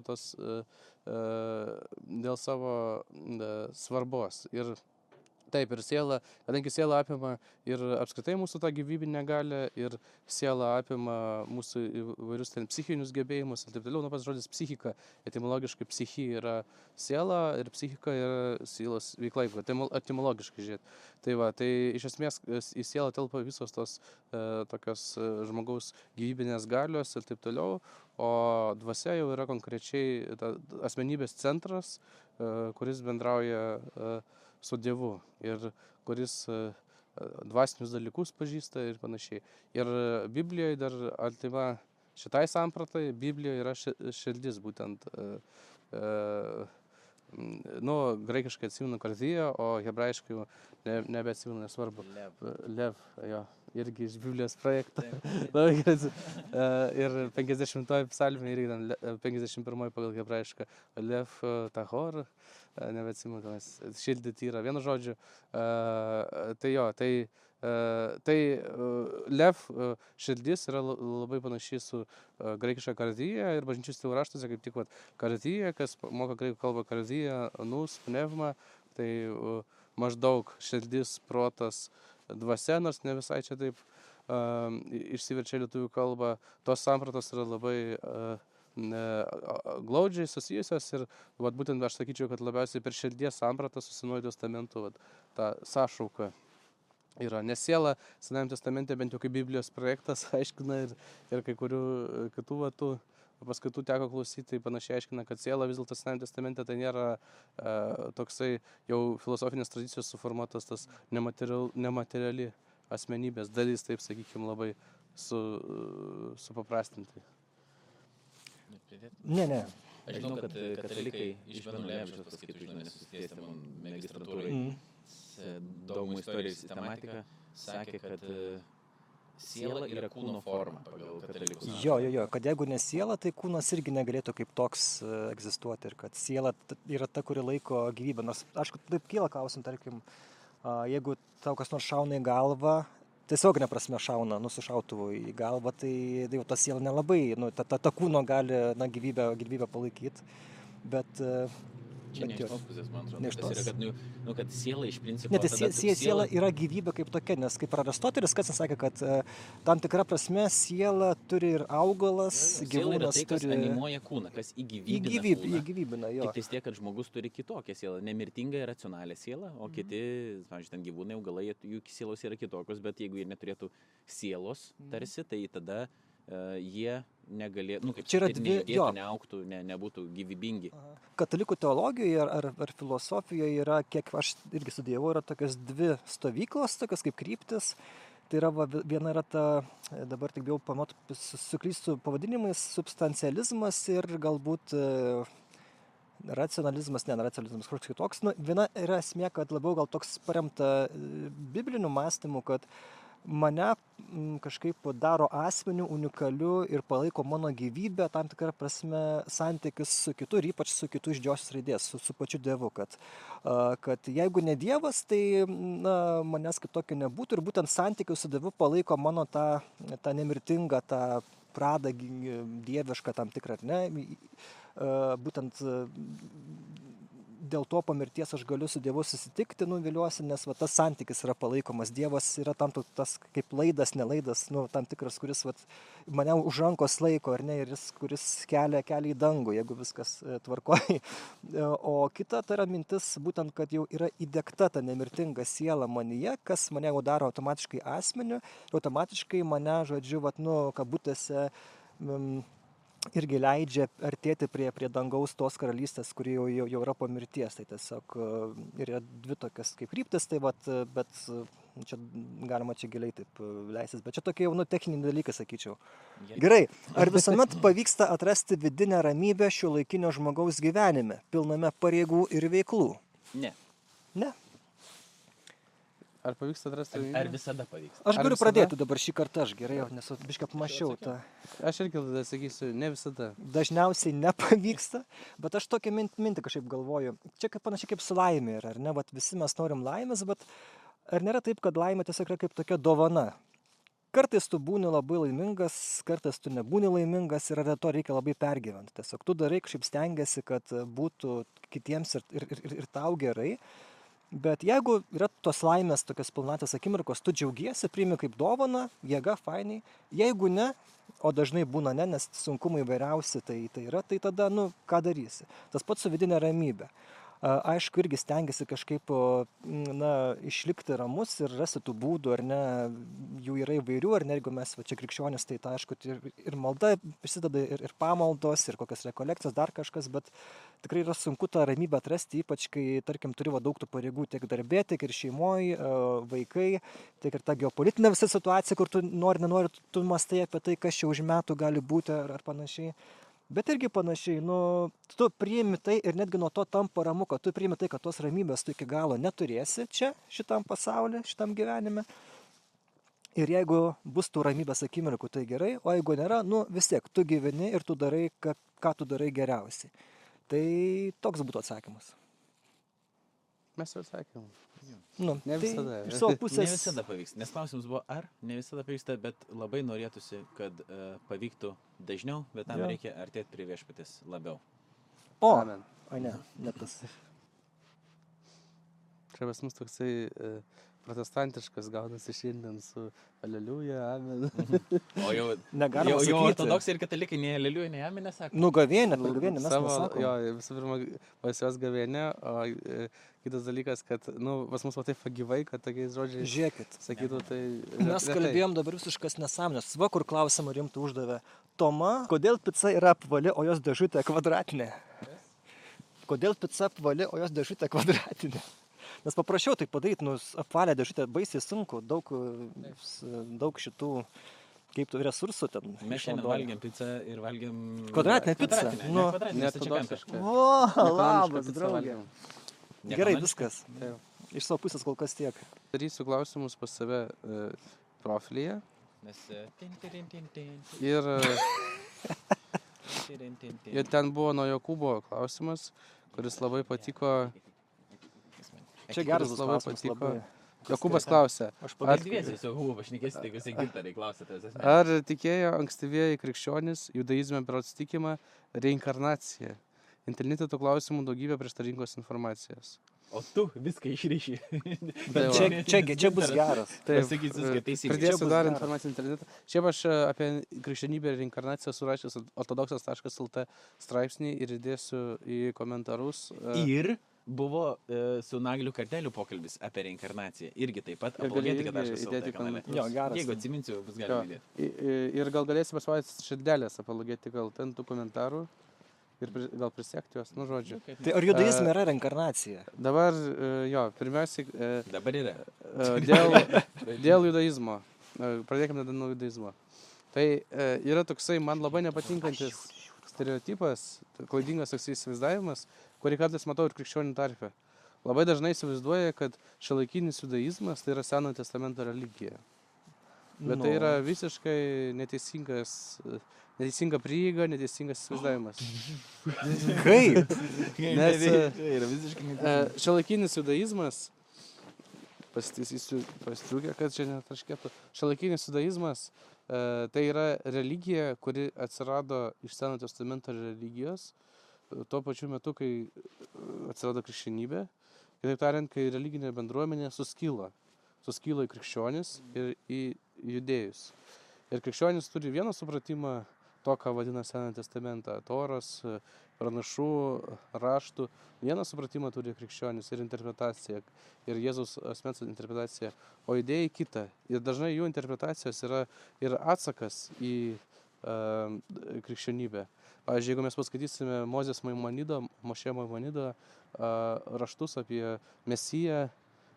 svarbos. Ir taip, ir siela, kadangi siela apima ir apskritai mūsų tą gyvybinę galią, ir siela apima mūsų įvairius ten psichinius gebėjimus ir taip toliau. Pats žodis psichika, etimologiškai psichija yra siela ir psichika yra sielos veikla, etimologiškai žiūrėt. Tai iš esmės į sielą telpa visos tos tokios žmogaus gyvybinės galios ir taip toliau, o dvasia jau yra konkrečiai asmenybės centras, kuris bendrauja su Dievu ir kuris dvasinius dalykus pažįsta ir panašiai. Ir Biblijoje dar artima šitai sampratai, Biblijoje yra širdis būtent, graikiškai atsimenu kardiją, o hebrajiškai nebeatsimenu, nesvarbu. Lev, jo, irgi iš Biblijos projekto. Ir 50-oji psalmė irgi 51-oji pagal hebrajišką Lev Tahor. Nebeatsimenu, kad mes šildyti yra. Vienu žodžiu, tai Lev širdis yra labai panašiai su graikiška kardija ir bažnyčios tėvų raštuose kaip tik kardija, kas moka graikų kalbą kardija, nus, pneuma, tai maždaug širdis, protas, dvasia, nors ne visai čia taip išsiverčia lietuvių kalbą. Tos sampratos yra labai glaudžiai susijusios ir būtent aš sakyčiau, kad labiausiai per širdies sampratą su Senuoju testamentu ta sąšauka yra. Nes siela Senajame testamente bent jau kaip Biblijos projektas aiškina ir kai kurių kitų paskaitų teko klausyti, tai panašiai aiškina, kad siela vis dėlto Senajame testamente tai nėra toksai jau filosofinės tradicijos suformuotas tas nemateriali asmenybės dalis, taip sakykime, labai supaprastintai. Ne. Aš žinau, kad katalikai iš Benulevičiaus paskaitų, nesusitėstė man magistrantūrai, daugumų istorijos sistematika, sakė, kad siela yra kūno forma pagal katalikus. Jo, kad jeigu ne siela, tai kūnas irgi negalėtų kaip toks egzistuoti ir kad siela yra ta, kuri laiko gyvybę. Nors, aišku, taip kyla klausim, tarkim, jeigu tau kas nors šauna į galvą, tiesioginė prasme šauna, su šautuvu į galvą, tai jau ta siela nelabai, ta kūno gali gyvybę palaikyti, bet... Čia ne iš tos pusės, man atrodo, tas yra, kad siela iš principo... Ne, tai siela yra gyvybė kaip tokia, nes kaip Aristotelis, kas sakė, kad tam tikra prasme siela turi ir augalas, gyvūnas yra tai, kas turi... animuoja kūną, kas įgyvybina jo. Tik tiek, kad žmogus turi kitokią sielą, nemirtingą ir racionalią sielą, o kiti, pavyzdžiui, ten gyvūnai, augalai, jų sielos yra kitokios, bet jeigu jie neturėtų sielos tarsi, tai tada jie negalėtų, neaugtų, nebūtų gyvybingi. Katalikų teologijoje ar filosofijoje yra, kiek aš irgi studijavau, yra tokios dvi stovyklos, tokios kaip kryptis. Tai yra, viena yra ta, dabar tik bijau suklysiu pavadinimais, substancializmas ir galbūt racionalizmas, racionalizmas kažkoks kitoks. Viena yra esmė, kad labiau gal toks paremta bibliniu mąstymu, kad mane kažkaip daro asmeniu, unikaliu ir palaiko mano gyvybę, tam tikrą prasme santykius su kitu ir ypač su kitu iš didžiosios raidės, su pačiu Dievu, kad jeigu ne Dievas, tai manęs kitokio nebūtų ir būtent santykius su Dievu palaiko mano tą nemirtingą, tą pradą dievišką tam tikrą, ar ne, būtent dėl to po mirties aš galiu su Dievu susitikti, viliuosi, nes tas santykis yra palaikomas. Dievas yra tam tas kaip laidas, nelaidas, tam tikras, kuris mane už rankos laiko, ar ne, ir jis, kuris kelia į dangų, jeigu viskas tvarkoja. O kita tai yra mintis, būtent, kad jau yra įdegta ta nemirtinga siela manyje, kas mane jau daro automatiškai asmeniu, ir automatiškai mane, žodžiu, kabutėse, irgi leidžia artėti prie dangaus tos karalystės, kuri jau yra po mirties. Tai tiesiog yra dvi tokias kaip kryptis, tai bet Čia galima čia giliai taip leistis, bet čia tokie jau techniniai dalykai, sakyčiau. Gerai, ar visuomet pavyksta atrasti vidinę ramybę šiuolaikinio žmogaus gyvenime, pilname pareigų ir veiklų? Ne. Ne. Ar pavyksta atrasti? Ar visada pavyksta? Aš Ar galiu visada? pradėti dabar šį kartą, aš gerai, nes biškai apmašiau tą. Aš irgi tada sakysiu, ne visada. Dažniausiai nepavyksta, bet aš tokią mintį kažkaip galvoju. Čia panašiai kaip su laimė yra, ar ne? Vat visi mes norim laimės, bet ar nėra taip, kad laimė tiesiog yra kaip tokia dovana? Kartais tu būni labai laimingas, kartais tu nebūni laimingas ir to reikia labai pergyventi. Tiesiog tu darai kažkaip stengiasi, kad būtų kitiems ir tau gerai. Bet jeigu yra tos laimės, tokios pilnatvės akimirkos, tu džiaugiesi, priimi kaip dovana, jėga, fainai. Jeigu ne, o dažnai būna ne, nes sunkumai įvairiausi tai yra, tai tada, ką darysi? Tas pats su vidinė ramybė. Aišku, irgi stengiasi kažkaip, išlikti ramus ir rasti tų būdų, ar ne, jų yra įvairių, ar ne, jeigu mes čia krikščionys, tai aišku, ir malda prisideda, ir pamaldos, ir kokios rekolekcijos, dar kažkas, bet tikrai yra sunku tą ramybę atrasti, ypač kai, tarkim, turi daug tų pareigų tiek darbė, tiek ir šeimoje, vaikai, tiek ir ta geopolitinė visa situacija, kur tu nenori, tu mąstai apie tai, kas čia už metų gali būti ar panašiai. Bet irgi panašiai, tu priimi tai ir netgi nuo to tampa ramu, kad tu priimi tai, kad tos ramybės tu iki galo neturėsi čia, šitam pasaulyje, šitam gyvenime. Ir jeigu bus tų ramybės akimirkų, tai gerai, o jeigu nėra, vis tiek, tu gyveni ir tu darai, ką tu darai geriausiai. Tai toks būtų atsakymas. Mes jau sakėm. Ne visada. Iš savo pusės. Ne visada pavyksta. Nes klausimas buvo, ar ne visada pavyksta, bet labai norėtųsi, kad pavyktų dažniau, bet tam reikia artėti prie viešpatės labiau. Amen. Ne tas. Čia pas mus toksai protestantiškas gaunasi šiandien su aleliuja, amen. O jau ortodoksai ir katalikai nei aleliuja, nei amen nesako. Gavėnė mes nesakom. Jo, visų pirma, pas juos gavėnė, o kitas dalykas, kad, pas mus va taip gyvai, kad tokiais žodžiais Žiūrėkit, sakytų, tai... mes kalbėjom dabar visiškas nesąmonės. Va, kur klausimą rimtų uždavė. Toma, kodėl pica yra apvali, o jos dėžutė kvadratinė? Kodėl pica apvali, o jos dėžutė kvadratinė? Nes paprašiau tai padaryti, apvalę dėžutę baisiai sunku, daug šitų, kaip tų resursų ten. Mes šiandien valgiam pizzą ir valgiam... Kvadratinę pizzą? Kvadratinę, ortodoksišką. O, labas, draugė. Gerai, viskas. Taip. Iš savo pusės kol kas tiek. Darysiu klausimus pas save profilyje. Nes... Ir ten buvo nuo Jokūbo klausimas, kuris labai patiko. Čia geras labai klausimas, patiko. labai. Jokūbas klausė. Aš padėsiu su Jokūbu, pašnekėsiu, tai visi gintarai klausė. Ar tikėjo ankstyvieji krikščionys judaizme berods tikima reinkarnacija? Internete tų klausimų daugybė prieštaringos informacijos. O tu viską išryši. Bet čia bus geras. Pasakysiu viską teisingai. Pridėsiu dar informaciją internete. Šiaip aš apie krikščionybę ir reinkarnaciją surašęs ortodoksas.lt straipsnį ir įdėsiu į komentarus. Ir buvo su Nagliu Karteliu pokalbis apie reinkarnaciją. Irgi taip pat apologetika.lt kanale. Jeigu atsiminsiu, bus galima įdėti. Ir gal galėsi pasvaityti širdelės apologetika.lt ant tų komentarų. Ir gal prisiekti juos, žodžiu. Tai ar judaizme yra reinkarnacija? Dabar, pirmiausiai... Dabar yra. Dėl judaizmo. Pradėkime nuo judaizmo. Tai yra toksai man labai nepatinkantis stereotipas, klaidingas toks įsivaizdavimas, kurį kartais matau ir krikščionių tarpe. Labai dažnai įsivaizduoja, kad šiuolaikinis judaizmas tai yra Senojo testamento religija. Bet tai yra visiškai neteisinga prieiga, neteisingas įsivaizdavimas. Kaip? Nes šiuolaikinis judaizmas, pasitrūkė, kad čia netraškėtų, šiuolaikinis judaizmas tai yra religija, kuri atsirado iš Senojo testamento religijos, tuo pačiu metu, kai atsirado krikščionybė, kitaip tariant, kai religinė bendruomenė suskilo į krikščionis ir į judėjus. Ir krikščionis turi vieną supratimą to, ką vadina Senojo testamentą, Toros, pranašų, raštų. Vieną supratimą turi krikščionis ir interpretacija, ir Jėzaus asmens interpretacija, o judėjai kitą. Ir dažnai jų interpretacijos yra ir atsakas į krikščionybę. Pavyzdžiui, jeigu mes paskaitysime Mozės Maimonido, Mošė Maimonido raštus apie Mesiją,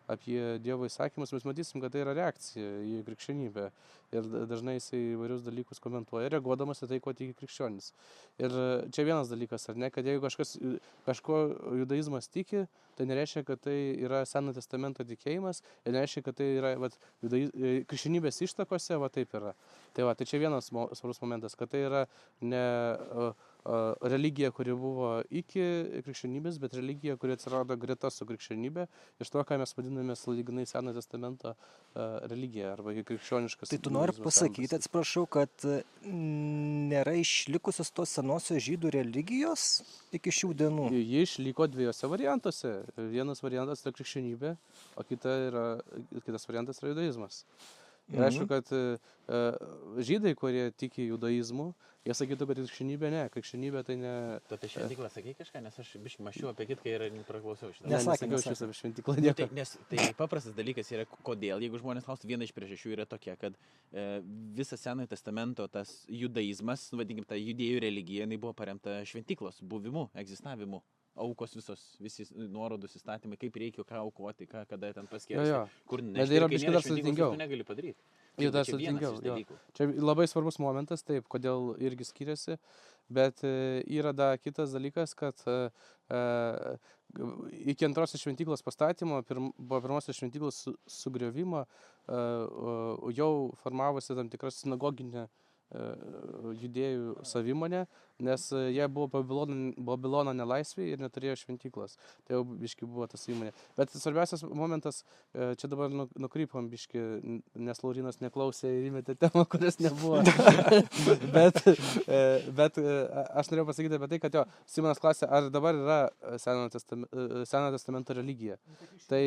apie Dievo įsakymus, mes matysim, kad tai yra reakcija į krikščionybę. Ir dažnai jisai įvairius dalykus komentuoja, reaguodamas į tai, ko tiki krikščionis. Ir čia vienas dalykas, ar ne, kad jeigu kažko judaizmas tiki, tai nereiškia, kad tai yra Seno testamento tikėjimas ir nereiškia, kad tai yra krikščionybės ištakose, taip yra. Tai čia vienas svarbus momentas, kad tai yra ne religija, kuri buvo iki krikščionybės, bet religija, kuri atsirado greta su krikščionybė, iš to, ką mes vadiname sąlyginai Seno testamento religija arba krikščioniškas. Tai tu nori pasakyti, atsiprašau, kad nėra išlikusios tos senosios žydų religijos iki šių dienų? Ji išliko dviejose variantuose. Vienas variantas yra krikščionybė, o kitas variantas yra judaizmas. Ir aišku, kad žydai, kurie tiki judaizmu, jie sakytų, kad krikščionybė ne. Krikščionybė tai ne... Tu apie šventyklą sakai kažką, nes aš biškai mačiau apie kitką ir praklausiau šitą. Nesakiau šis apie šventyklą nieko. Nes tai paprastas dalykas yra, kodėl, jeigu žmonės klaustų, viena iš priežasčių yra tokia, kad visas Senojo testamento tas judaizmas, vadinkim, ta judėjų religija, jinai buvo paremta šventyklos buvimu, egzistavimu. Aukos visi nuorodus įstatymai, kaip reikia ką aukoti, kada ten paskirti. Kur bet yra biškai dar sudėtingiau. Tu negali padaryti. Dar sudėtingiau. Čia labai svarbus momentas, taip, kodėl irgi skiriasi, bet yra dar kitas dalykas, kad iki antrosios šventyklos pastatymo, buvo pirmosios šventyklos sugriovimo, jau formavosi tam tikras sinagoginė judėjų savimonė, nes jie buvo Babilono nelaisvėje ir neturėjo šventyklos. Tai jau biški buvo tas įmonė. Bet svarbiausias momentas, čia dabar nukrypom biški, nes Laurinas neklausė ir įmetė temą, kurios nebuvo. bet aš norėjau pasakyti apie tai, kad Simonas klausė, ar dabar yra Senojo testamento religija. Tai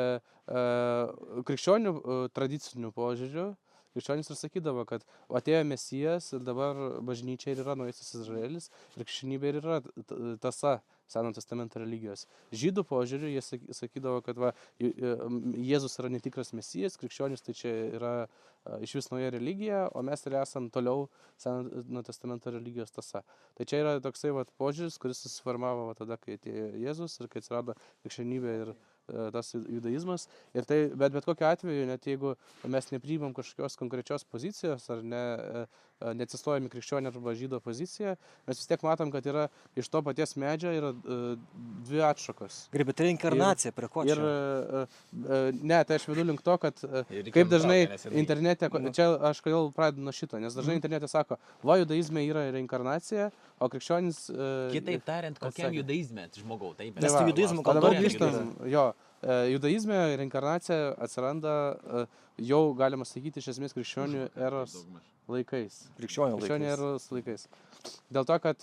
krikščionių tradicinių požiūrių krikščionys ir sakydavo, kad atėjo Mesijas ir dabar bažnyčia ir yra naujasis Izraelis ir krikščionybė ir yra tąsa Senojo testamento religijos. Žydų požiūriu jie sakydavo, kad Jėzus yra netikras Mesijas, krikščionys tai čia yra iš vis nauja religija, o mes ir esam toliau Senojo testamento religijos tąsa. Tai čia yra toksai požiūris, kuris susiformavo tada, kai atėjo Jėzus ir kai atsirado krikščionybė ir tas judaizmas. Ir tai, bet kokiu atveju, net jeigu mes nepriimam kažkokios konkrečios pozicijos ar neatsistojam į krikščionį arba žydo poziciją, mes vis tiek matom, kad yra iš to paties medžio yra dvi atšakos. Bet reinkarnacija, prie ko čia? Ne, tai aš vedu link to, kad kaip dažnai internete, čia aš kodėl pradedu nuo šito, nes dažnai internete sako, judaizme yra reinkarnacija, o krikščionis... Kitaip tariant, kokiam judaizme žmogau, taip? Nes tu judaizmu dabar grįžtam, judaizme reinkarnacija atsiranda jau, galima sakyti, iš esmės krikščionių eros laikais. Krikščionių eros laikais. Dėl to, kad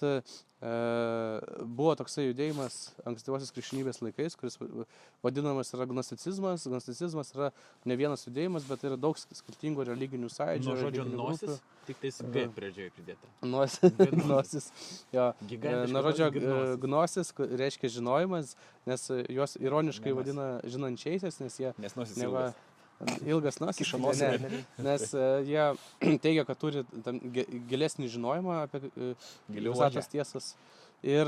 buvo toksai judėjimas ankstyvosios krikščionybės laikais, kuris vadinamas yra gnosticizmas. Gnosticizmas yra ne vienas judėjimas, bet yra daug skirtingų religinių sąjūdžių. Nuo žodžio gnosis, tik tais G pradžioje pridėta. Gnosis. Nuo žodžio gnosis reiškia žinojimas, nes juos ironiškai vadina žinančiaisiais, nes jie... Nes nosis ilgas. Ilgas nosis, nes jie teigia, kad turi gilesnį žinojimą apie visatos tiesas. Ir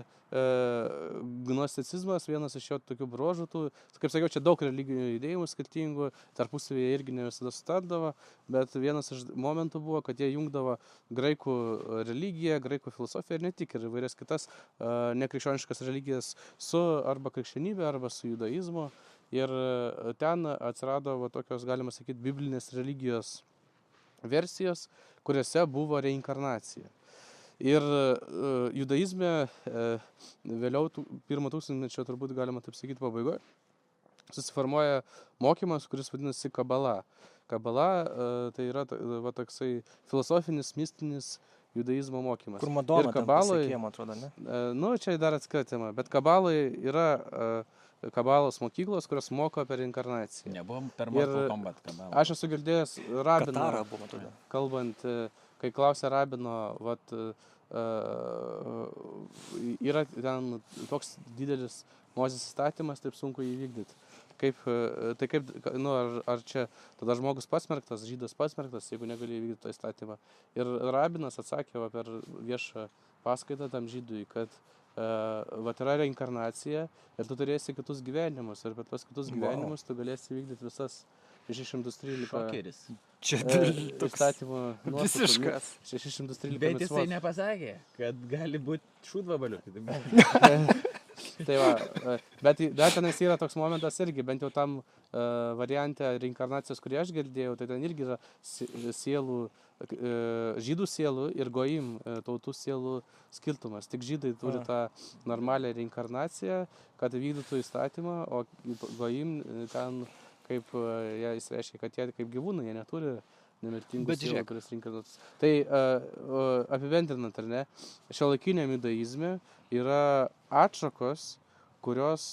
gnosticizmas vienas iš jo tokių bruožų, kaip sakiau, čia daug religinių judėjimų skirtingų, tarpusavyje irgi ne visada sutardavo, bet vienas iš momentų buvo, kad jie jungdavo graikų religiją, graikų filosofiją ir ne tik, ir įvairias kitas nekrikščioniškas religijas su arba krikščionybė, arba su judaizmu. Ir ten atsirado tokios, galima sakyti, biblinės religijos versijos, kuriuose buvo reinkarnacija. Ir judaizme vėliau pirmo tūkstantmečio, turbūt galima taip sakyti, pabaigoje, susiformuoja mokymas, kuris vadinasi kabala. Kabala tai yra toksai filosofinis, mistinis judaizmo mokymas. Kur Madona ten pasiekėm, atrodo, ne? Čia dar atskira tema, bet kabalai yra kabalos mokyklos, kurios moko apie reinkarnaciją. Nebuvom per Mortal Kombat kabalą. Aš esu girdėjęs rabino, buvo, kalbant, kai klausė rabino, yra ten toks didelis Mozės įstatymas, taip sunku įvykdyti. Ar čia tada žmogus pasmerktas, žydas pasmerktas, jeigu negali įvykdyti tą įstatymą. Ir rabinas atsakė per viešą paskaitą tam žydui, kad vat yra reinkarnacija ir tu turėsi kitus gyvenimus ir per tuos kitus gyvenimus tu galėsi vykdyti visas 613 Šokeris. Čia toks įstatymų nuostatų. visiškas. 613 Bet jisai mitzvot. nepasakė, kad gali būti šūdvabalių. Tai va, bet tenais yra toks momentas irgi, bent jau tam variante reinkarnacijos, kurį aš girdėjau, tai ten irgi yra sielų, žydų sielų ir goim tautų sielų skirtumas. Tik žydai turi tą normalią reinkarnaciją, kad vykdytų įstatymą, o goim ten, kaip jis reiškia, kad jie kaip gyvūnai, jie neturi nemirtingų Bet sielų, žiūrėk. kuris reinkarnuotas. Tai apibendrinant, ar ne, šiuolaikiniam judaizme yra atšakos, kurios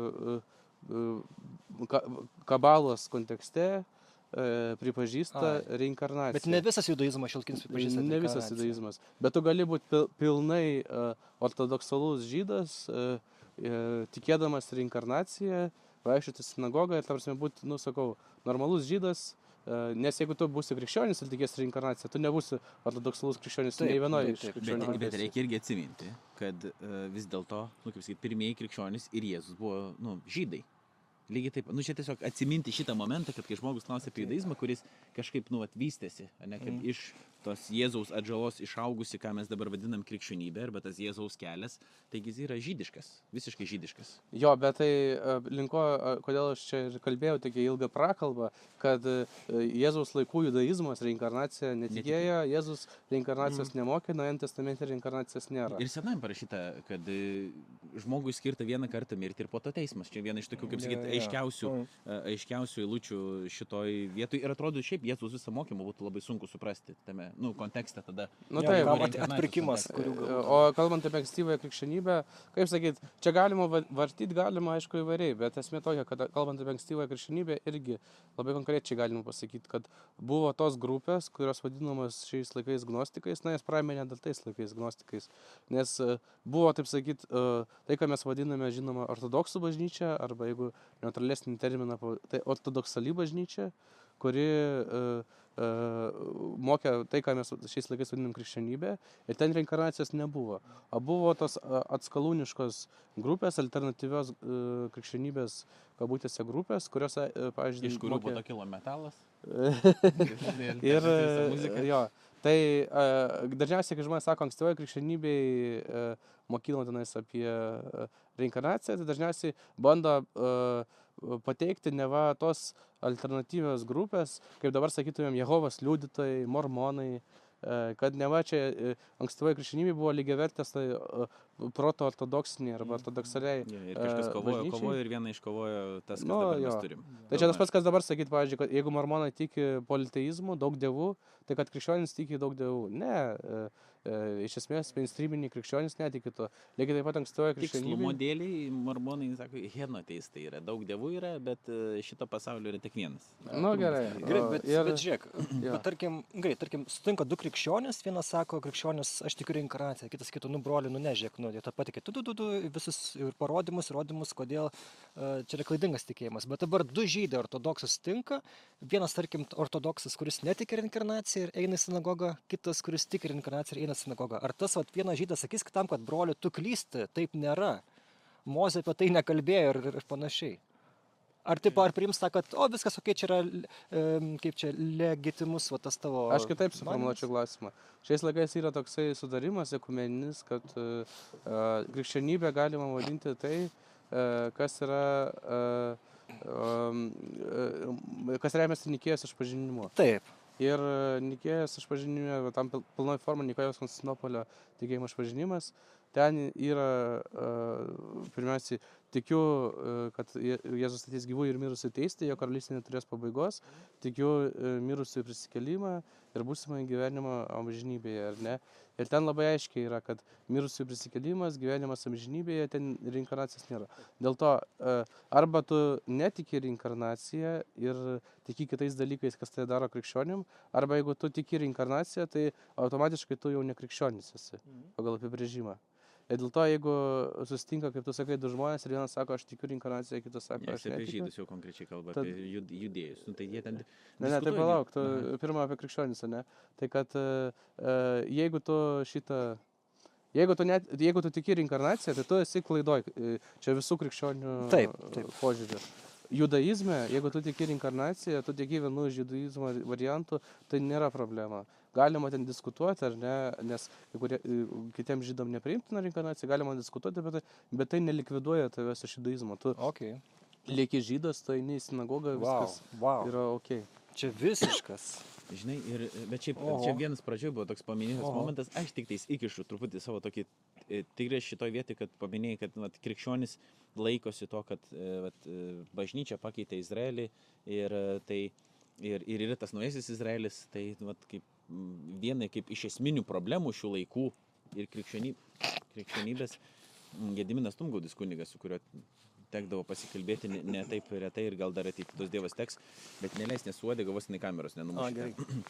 kabalos kontekste pripažįsta reinkarnaciją. Bet ne visas judaizmas šiolkinis pripažįsta. Ne visas judaizmas. Bet tu gali būti pilnai ortodoksalus žydas, tikėdamas reinkarnaciją, vaikščioti į sinagogą ir, ta prasme, būti, normalus žydas. Nes jeigu tu būsi krikščionis ir tikės reinkarnaciją, tu nebūsi ortodoksalus krikščionis nei vienoje iš krikščionių. Bet reikia irgi atsiminti, kad vis dėlto, pirmieji krikščionys ir Jėzus buvo, žydai. Lygiai taip, čia tiesiog atsiminti šitą momentą, kad kai žmogus klausia apie judaizmą, kuris kažkaip, vystėsi, ne, kad iš tos Jėzaus atžalos išaugusi, ką mes dabar vadinam krikščionybė, arba tas Jėzaus kelias, taigi jis yra žydiškas, visiškai žydiškas. Jo, bet tai linko, kodėl aš čia ir kalbėjau tokia ilga prakalba, kad Jėzaus laikų judaizmas reinkarnacija netikėjo, Jėzus reinkarnacijos nemokė, Naujajame testamente reinkarnacijos nėra. Ir Senajame parašyta, kad žmogui skirta vieną kartą mirti ir po to teismas. Čia viena iš tokių, kaip sakyti, aiškiausių eilučių šitoj vietoj. Ir atrodo, šiaip Jėzus visą mokymą būtų labai sunku suprasti tame, kontekste tada. Taip, atpirkimas, o kalbant apie ankstyvąją krikščionybę, kaip sakyt, čia galima vartyti, galima aišku įvairiai, bet esmė tokia, kad kalbant apie ankstyvąją krikščionybę, irgi labai konkrečiai galima pasakyti, kad buvo tos grupės, kurios vadinamas šiais laikais gnostikais, jas praminė dėl tais laikais gnostikais, nes buvo, taip sakyti, tai, ką mes vadiname, žinoma, ortodoksų bažnyčia, arba jeigu neutralesnį terminą, tai ortodoksali bažnyčia, kuri mokė tai, ką mes šiais laikais vadinam krikščionybė, ir ten reinkarnacijos nebuvo. O buvo tos atskalūniškos grupės, alternatyvios krikščionybės, kabutėse grupės, kurios, pavyzdžiui, iš kurių po to kilo metalas. Ir jo, tai dažniausiai, kai žmonės sako ankstyvoje krikščionybėje mokinama tenais apie reinkarnaciją, tai dažniausiai bando pateikti neva tos alternatyvios grupės, kaip dabar sakytumėm, Jehovos liudytojai, mormonai, kad neva čia ankstyvoje krikščionybėje buvo lygiavertės tai proto-ortodoksinė arba ortodoksaliai Ir kažkas kovojo ir vieną iškovojo tas, kas dabar mes turim. Tai čia tas pats, kas dabar sakyti, pavyzdžiui, kad jeigu mormonai tiki politeizmu, daug dievų, tai kad krikščionis tiki daug dievų. Ne, iš esmės, mainstreaminiai krikščionis netiki to. Lygiai taip pat ankstyvoje krikščionybėje. Tikslumo dėliai mormonai sako, henoteistai yra, daug dievų yra, bet šito pasaulio yra tik vienas. Gerai. Bet žiūrėk, tarkim, sutinka du krikščionis, vienas sako, krikščionis, aš tikiu reinkarnaciją, kitas kitų, broli, nežiūrėk, jie tą patikė, visus parodymus, kodėl čia yra klaidingas tikėjimas. Bet dabar du žydai ortodoksas sutinka, vienas, tarkim, ortodoksas, kuris netiki reinkarnaciją ir eina į sinagogą, kitas, kuris tiki reinkarnaciją ir eina į sinagogą. Ar tas vienas žydas sakys kitam, kad broli, tu klysti, taip nėra. Mozė apie tai nekalbėjo ir panašiai. Ar priims tą, kad, viskas, čia yra, kaip čia, legitimus, tas tavo... Aš kitaip suformuočiau klausimą. Šiais laikais yra toksai sudarimas ekumeninis, kad krikščionybę galima vadinti tai, kas yra, kas remiasi Nikėjos išpažinimu. Taip. Ir Nikėjos išpažinime, tam pilnoj forma Nikėjos Konstantinopolio tikėjimo išpažinimas, ten yra, pirmiausiai, tikiu, kad Jėzus ateis gyvų ir mirusių teisti, jo karalystė neturės pabaigos, tikiu mirusių prisikėlimą ir būsimą gyvenimą amžinybėje, ar ne? Ir ten labai aiškiai yra, kad mirusių prisikėlimas, gyvenimas amžinybėje, ten reinkarnacijos nėra. Dėl to, arba tu netiki reinkarnaciją ir tiki kitais dalykais, kas tai daro krikščionim, arba jeigu tu tiki reinkarnaciją, tai automatiškai tu jau ne krikščionis esi, pagal apibrėžimą. Ir dėl to, jeigu susitinka, kaip tu sakai, du žmonės ir vienas sako, aš tikiu reinkarnaciją, kitas sako, aš netikiu. Apie žydus jau konkrečiai kalba, apie judėjus. Tai jie ten... Ne, tai palauk, pirmą apie krikščionis, ne? Tai kad jeigu tu šitą Jeigu tu tiki reinkarnaciją, tai tu esi klaidoj. Čia visų krikščionių Taip. požiūrį. Judaizme, jeigu tu tiki reinkarnaciją, tu tiki vienu iš judaizmo variantų, tai nėra problema. Galima ten diskutuoti, ar ne, nes kitiems žydam nepriimtina reinkarnacija, galima diskutuoti apie tai, bet tai nelikviduoja tavęs iš judaizmo. Tu lieki žydas, tai eini į sinagogą, viskas yra ok. Čia visiškas. Žinai, bet šiaip čia vienas pradžioje buvo toks paminėtas momentas, aš tik tais įkišu truputį savo tokį tigrę šitoj vietoj, kad paminėjai, kad krikščionis laikosi to, kad bažnyčia pakeitė Izraelį ir yra tas naujasis Izraelis, tai kaip viena kaip iš esminių problemų šių laikų ir krikščionybės Gediminas Tumgaudis kunigas, su kuriuo tekdavo pasikalbėti ne taip retai ir gal dar ateitų tos Dievas teks, bet neleis nesuodė, gavos nei kameros nenumušė.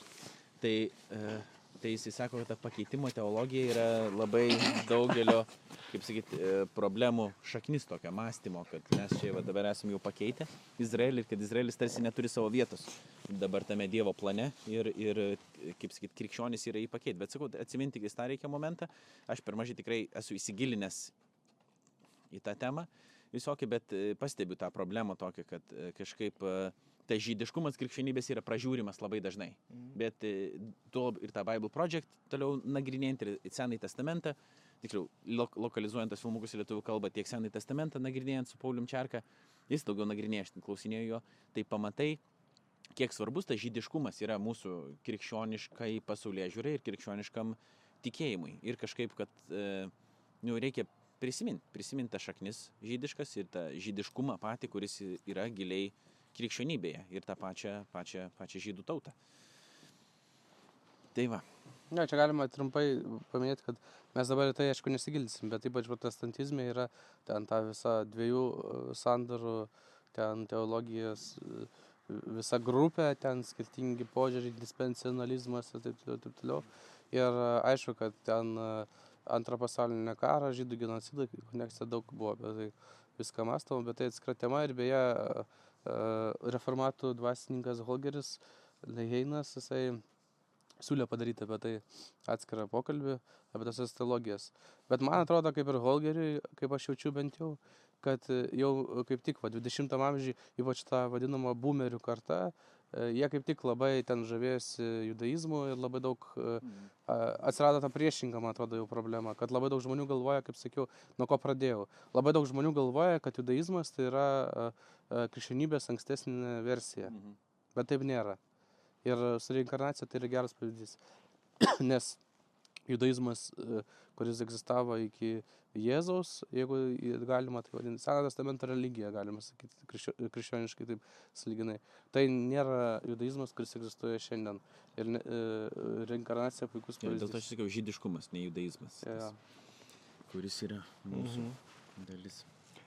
Tai jisai sako, kad ta pakeitimo teologija yra labai daugelio, kaip sakyti, problemų šaknis tokio mąstymo, kad mes čia dabar esame jau pakeitę Izraelį ir kad Izraelis tarsi neturi savo vietos dabar tame Dievo plane ir kaip sakyti, krikščionis yra jį pakeitę. Bet sakau, atsiminti tą reikia momentą, aš per mažai tikrai esu įsigilinęs į tą temą visokį, bet pastebiu tą problemą tokią, kad kažkaip tai žydiškumas krikščionybės yra pražiūrimas labai dažnai. Bet ir tą Bible Project toliau nagrinėjant ir Senąjį testamentą, tikriau lokalizuojant tas filmukus į lietuvių kalbą, tiek Senąjį testamentą nagrinėjant su Paulium Čerka, jis daugiau nagrinėja, aš klausinėjau jo, tai pamatai, kiek svarbus tas žydiškumas yra mūsų krikščioniškai pasaulėžiūrai ir krikščioniškam tikėjimui. Ir kažkaip, kad reikia prisiminti tą šaknis žydiškas ir tą žydiškumą patį, kuris yra giliai krikščionybėje ir tą pačią žydų tautą. Tai va. Ne, čia galima trumpai paminėti, kad mes dabar į tai aišku nesigilsim, bet ypač protestantizme yra ten ta visa dviejų sandarų, ten teologijos, visa grupė, ten skirtingi požiūriai, dispensionalizmas ir taip toliau. Ir aišku, kad ten Antrą pasaulinę karą, žydų genocidą, kontekste daug buvo apie tai viską mąstoma, bet tai atskira tema ir beje reformatų dvasininkas Holgeris Leheinas, jisai siūlė padaryti apie tai atskirą pokalbį, apie tas teologijas. Bet man atrodo, kaip ir Holgeriui, kaip aš jaučiu bent jau, kad jau kaip tik 20 amžiuje, ypač ta vadinama boomerių karta, jie kaip tik labai ten žavėjosi judaizmu ir labai daug atsirado ta priešinga, man atrodo, jau problema, kad labai daug žmonių galvoja, kaip sakiau, nuo ko pradėjau. Labai daug žmonių galvoja, kad judaizmas tai yra krikščionybės ankstesnė versija, bet taip nėra. Ir su reinkarnacija tai yra geras pavyzdys, nes judaizmas, kuris egzistavo iki Jėzaus, jeigu galima tai vadinti, Senojo testamento religija, galima sakyti, krikščioniškai taip sąlyginai. Tai nėra judaizmas, kuris egzistuoja šiandien. Ir reinkarnacija puikus pavyzdys. Dėl to aš sakiau žydiškumas, ne judaizmas, kuris yra mūsų dalis.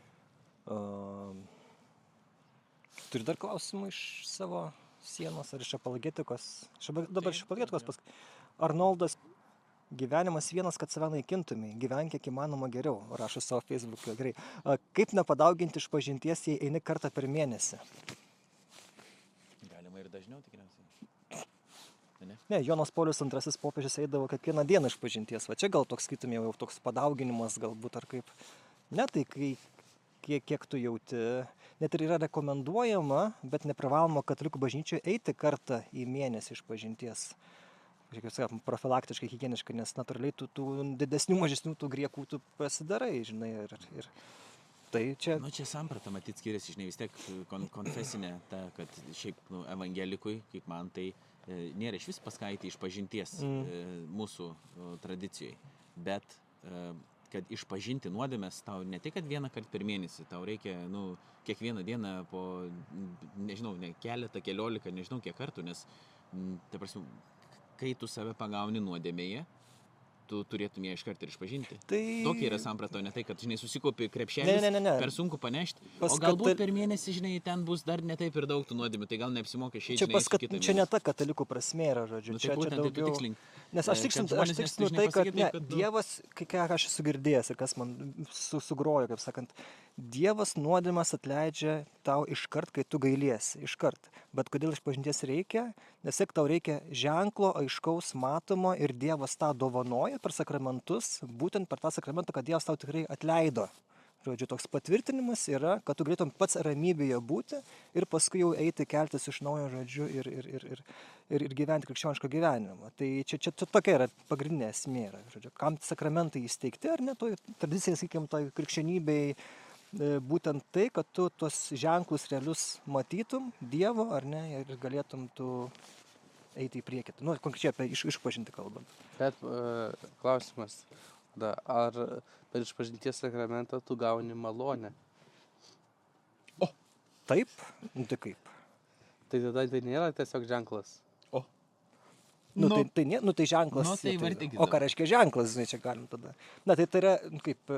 Turi dar klausimų iš savo sienos ar iš apologetikos? Dabar iš apologetikos Arnoldas. Gyvenimas vienas, kad save naikintumai, gyvenk kiek įmanoma geriau, rašo savo Facebook'e. Gerai. Kaip nepadauginti išpažinties, jei eini kartą per mėnesį? Galima ir dažniau tikriausiai. Ne, Jonas Paulius II popiežius eidavo kiekvieną dieną išpažinties. Va čia gal toks, skaitumė, jau toks padauginimas galbūt ar kaip. Ne, tai kiek tu jauti. Net ir yra rekomenduojama, bet neprivaloma katalikų bažnyčioje eiti kartą į mėnesį išpažinties. Kaip sakant, profilaktiškai, higieniškai, nes natūraliai tų didesnių, mažesnių tų griekų tu pasidarai, žinai, ir tai čia... Čia samprata, matyt, skiriasi, žinai, vis tiek konfesinė, ta, kad šiaip evangelikui, kaip man, tai nėra iš vis paskaityti išpažinties mūsų tradicijoj, bet kad išpažinti nuodėmes tau ne tik, kad vieną kartą per mėnesį, tau reikia, kiekvieną dieną po, nežinau, keletą, keliolika, nežinau kiek kartų, nes, ta prasme, kai tu save pagauni nuodėmėje, tu turėtum ją iškart ir išpažinti. Tokia yra samprato, ne tai, kad, žinai, susikaupi krepšelis, per sunku panešti, o galbūt per mėnesį, žinai, ten bus dar ne taip ir daug tų nuodėmių, tai gal neapsimoka išeiti, žinai, su kitomis. Čia ne ta katalikų prasmė yra, žodžiu, čia daugiau. Nes aš tikslinu tai, kad Dievas, ką aš esu girdėjęs ir kas man sugrojo, kaip sakant, Dievas nuodėmes atleidžia tau iškart, kai tu gailiesi, iškart. Bet kodėl išpažinties reikia? Nes tau reikia ženklo, aiškaus, matomo ir Dievas tą dovanoja per sakramentus, būtent per tą sakramentą, kad Dievas tau tikrai atleido. Žodžiu, toks patvirtinimas yra, kad tu galėtum pats ramybėje būti ir paskui jau eiti, keltis iš naujo, žodžiu, ir gyventi krikščionišką gyvenimą. Tai čia tokia yra pagrindinė esmė. Žodžiu, kam sakramentai įsteigti ar ne, toj tradicijai, sakykime, toj krikščionybei, būtent tai, kad tu tuos ženklus realius matytum Dievo, ar ne, ir galėtum tu eiti į priekį. Nu, konkrečiai apie išpažinti kalbant. Bet klausimas, ar per išpažinties sakramentą tu gauni malonę? Taip? Nu, tai kaip? Tai tada tai nėra tiesiog ženklas. Tai ženklas. Nu, tai vartinkit. O ką reiškia ženklas, žinai, čia galim tada. Na, tai yra kaip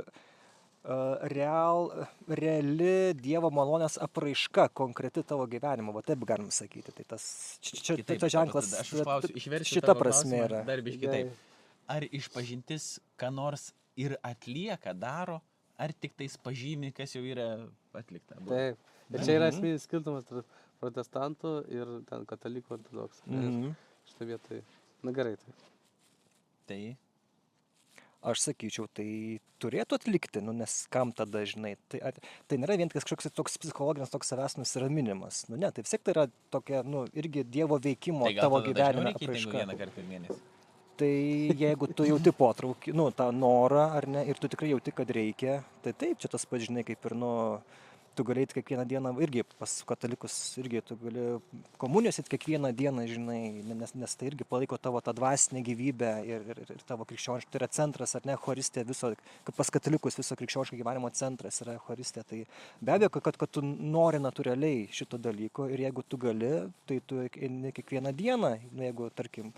reali Dievo malonės apraiška, konkreti tavo gyvenimo, va taip galim sakyti. Tai tas ženklas, šita prasme yra. Dar biškai kitaip. Ar išpažintis, ką nors ir atlieka, daro, ar tik tais pažymi, kas jau yra atlikta? Taip. Ir čia yra esminis skirtumas tarp protestantų ir ten katalikų ortodoksų. Šitą vietą. Na gerai. Tai. Aš sakyčiau, tai turėtų atlikti, nu, nes kam tada, žinai, tai nėra vien kažkoks toks psichologinis toks savęs nusiraminimas. Nu, ne, tai vis tiek tai yra tokia, nu, irgi Dievo veikimo tavo gyvenime apraiška. Vieną kartą per mėnesį. Tai jeigu tu jauti potraukį, nu, tą norą, ar ne, ir tu tikrai jauti, kad reikia, tai taip, čia tas pats, žinai, kaip ir, nu, tu gali eiti kiekvieną dieną, irgi pas katalikus, irgi tu gali komunijos eiti kiekvieną dieną, žinai, nes tai irgi palaiko tavo tą dvasinę gyvybę ir tavo krikščionišką, tai yra centras, ar ne, Eucharistija viso, pas katalikus viso krikščioniško gyvenimo centras yra Eucharistija, tai be abejo, kad tu nori natūraliai šito dalyko ir jeigu tu gali, tai tu eini kiekvieną dieną, nu, jeigu, tarkim,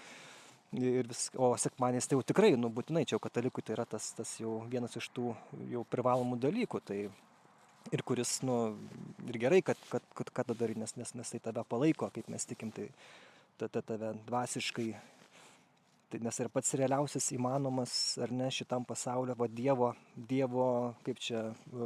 o sekmadienis tai jau tikrai, nu, būtinai, čia jau katalikui tai yra tas jau vienas iš tų jau privalomų dalykų, tai ir kuris, nu, ir gerai, kad tą darai, nes tai tave palaiko, kaip mes tikim, tai tave dvasiškai, tai nes yra pats realiausias įmanomas, ar ne, šitam pasaulio, va, Dievo, kaip čia,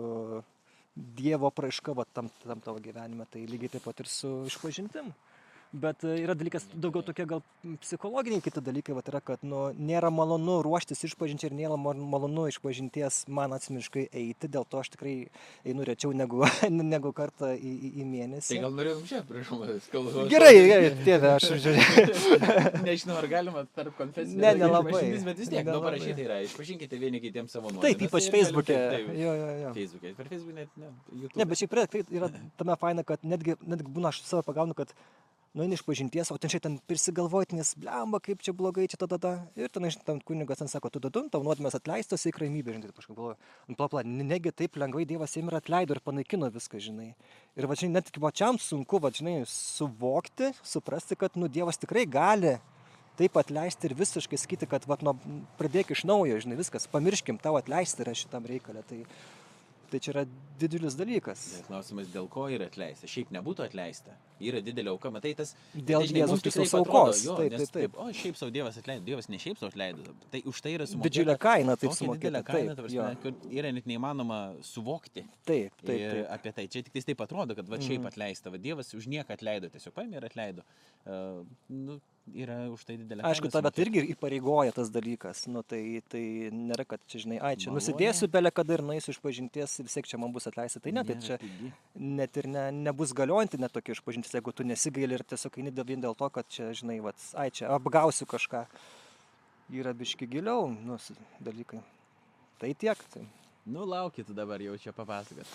Dievo apraiška, va, tam tavo gyvenime, tai lygiai taip pat ir su išpažintim. Bet yra dalykas daugiau tokie gal psichologiniai kiti dalykai, va, yra, kad nu, nėra malonu ruoštis išpažinčiai ir nėra malonu išpažinties man asmeniškai eiti, dėl to aš tikrai einu rečiau negu kartą į mėnesį. Tai gal norėtum čia prieš manęs kalbėti? Gerai, tėve, aš žiūrėjau. Nežinau, ar galima tarp konfesijų. Ne, nelabai. Bet vis tiek, nu parašyti yra, išpažinkite vieni kitiems savo nuomonę. Taip, ypač Facebook'e. Jo. Facebook'e. Per Facebook'e net, ne, YouTube. Ne, bet šiaip yra tame faina, kad netgi būna aš savo pagaunu, kad nueini išpažinties, o ten prisigalvoti, nes blemba, kaip čia blogai, čia tada. Ir ten kunigas ten sako, tau nuodėmės atleistos, eik ramybė, žinai, aš galvoju, negi taip lengvai Dievas jiem ir atleido ir panaikino viską, žinai. Ir va, žinai, net iki pačiam sunku, va, žinai, suvokti, suprasti, kad, nu, Dievas tikrai gali taip atleisti ir visiškai sakyti, kad, va, nu, pradėk iš naujo, žinai, viskas, pamirškim, tau atleisti yra šitam reikalė. Tai čia yra didžiulis dalykas. Klausimas, dėl ko yra atleista. Šiaip nebūtų atleista. Yra didelė auka, matai, tas... Dėl Jėzaus Kristaus aukos. Taip. O šiaip savo Dievas atleido. Dievas ne šiaip savo atleido. Tai už tai yra sumokėta. Didžiulė kaina, taip sumokėta. Didelė kaina, kur yra net neįmanoma suvokti. Taip. Apie tai. Čia tik taip atrodo, kad va, šiaip atleista. Va, Dievas už nieką atleido. Tiesiog paėmė ir atleido. Nu, yra už tai didelė kaina. Aišku, tave irgi įpareigoja tas dalykas. Nu, tai nėra, kad čia, žinai, čia nusidėsiu belė kada ir nueisiu išpažinties ir vis tiek čia man bus atleista. Tai ne, tai čia net ir nebus galiojanti net tokia išpažintis, jeigu tu nesigaili ir tiesiog eini vien dėl to, kad čia, žinai, čia apgausiu kažką. Yra biški giliau, nu, dalykai. Tai tiek. Tai. Nu, laukit dabar jau čia papasakot.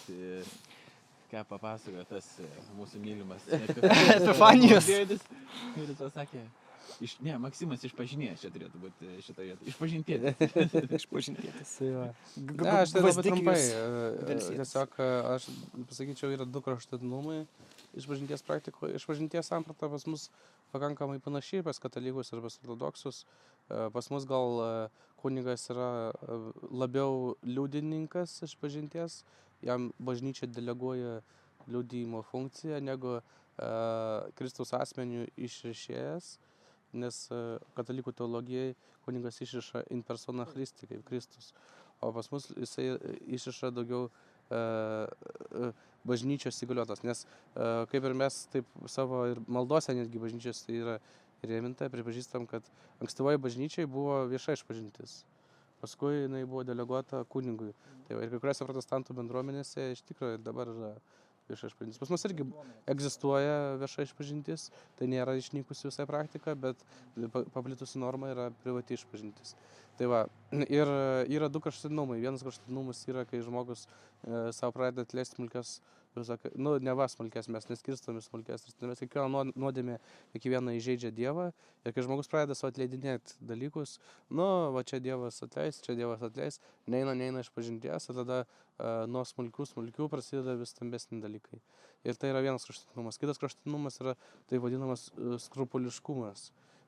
Ką papasakojo tas mūsų mylimas Epifanijos. Ir jis pasakė, Maksimas išpažinėjęs čia turėtų būti šitą vietą. Išpažintėtis. Išpažintėtis. Ne, aš tai labai trumpai. Tiesiog aš pasakyčiau, yra du kraštutinumai išpažinties praktikoje. Išpažinties samprata pas mus pakankamai panašiai pas katalikus ir pas ortodoksus. Pas mus gal kunigas yra labiau liudininkas išpažinties. Jam bažnyčia deleguoja liudijimo funkciją negu Kristaus asmenių išrišėjas, nes katalikų teologijai kunigas išriša in persona Christi kaip Kristus, o pas mus jisai išriša daugiau bažnyčios įgaliotas, nes kaip ir mes taip savo ir maldose netgi bažnyčios tai yra įrėminta, pripažįstam, kad ankstyvoji bažnyčiai buvo vieša išpažintis. paskui jinai buvo deleguota kunigui. Tai va, ir kai kuriuose protestantų bendruomenėse iš tikrųjų dabar yra vieša išpažintis. Pas mus irgi egzistuoja vieša išpažintis, tai nėra išnykusi visai praktika, bet paplitusi norma yra privati išpažintis. Tai va, ir yra du kraštutinumai. Vienas kraštutinumas yra, kai žmogus savo pradeda atleisti smulkias, ne va smulkės, mes neskirstome smulkės, mes kiekvieną nuodėmę, kiekvieną įžeidžia Dievą, ir kai žmogus pradeda savo atleidinėti dalykus, va čia Dievas atleis, neina išpažinties, ir tada nuo smulkių prasideda vis stambesni dalykai. Ir tai yra vienas kraštutinumas. Kitas kraštutinumas yra tai vadinamas skrupuliškumas.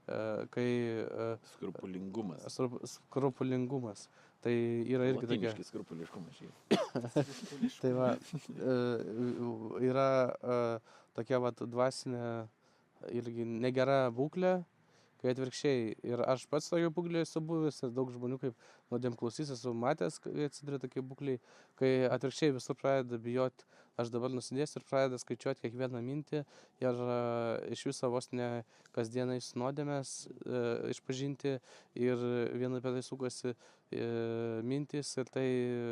Skrupulingumas. Tai yra irgi tokia. Latiniškai skrupuliškumas. Tai va, yra tokia dvasinė irgi negera būklė, kai atvirkščiai. Ir aš pats toje būklėje esu buvęs ir daug žmonių kaip nuodėmklausys esu matęs, kai atsiduria tokie būkliai, kai atvirkščiai visur pradeda bijoti, aš dabar nusidėsiu ir pradeda skaičiuoti kiekvieną mintį ir iš viso vos ne kasdieną nuodėmės išpažinti ir vieną apie tai sukasi mintys ir tai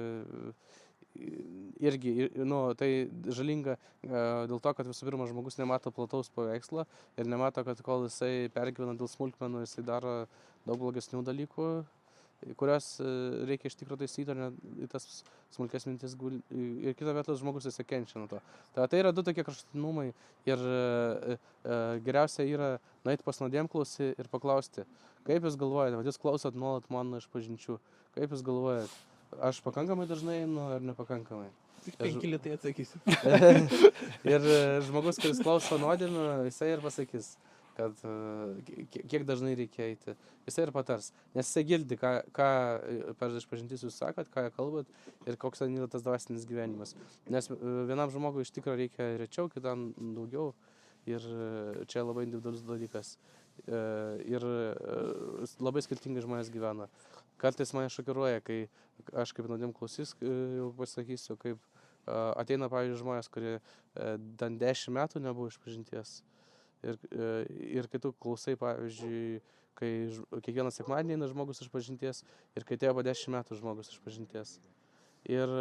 irgi, tai žalinga dėl to, kad visų pirma žmogus nemato plataus paveikslo ir nemato, kad kol jisai pergyvena dėl smulkmenų, jisai daro daug blogesnių dalykų, kurios reikia iš tikrųjų taisyti, ar ne tas smulkės mintis ir kita vietos žmogus jisai kenčia nuo to. Tai yra du tokie kraštutinumai ir geriausia yra nueiti pas nuodėmklausį ir paklausti, kaip jūs galvojate, jūs klausot nuolat mano išpažinčių, kaip jūs galvojate, aš pakankamai dažnai einu ar nepakankamai? Tik 5 litai atsakysiu. Ir žmogus, kuris klauso nuodėmių, jisai ir pasakys, kad kiek dažnai reikia eiti. Jisai ir patars. Nes jisai girdi, ką per išpažintis jūs sakot, ką kalbat ir koks ten yra tas dvasinis gyvenimas. Nes vienam žmogui iš tikrųjų reikia rečiau, kitam daugiau. Ir čia labai individualus dalykas. Ir labai skirtingai žmonės gyvena. Kartais mane šokiruoja, kai aš kaip nuodėmklausys jau pasakysiu, kaip ateina, pavyzdžiui, žmonės, kurie 10 metų nebuvo išpažinties. Ir kai tu klausai, pavyzdžiui, kai kiekvieną sekmadienį eina žmogus išpažinties ir kai atėjo po 10 metų žmogus išpažinties. Ir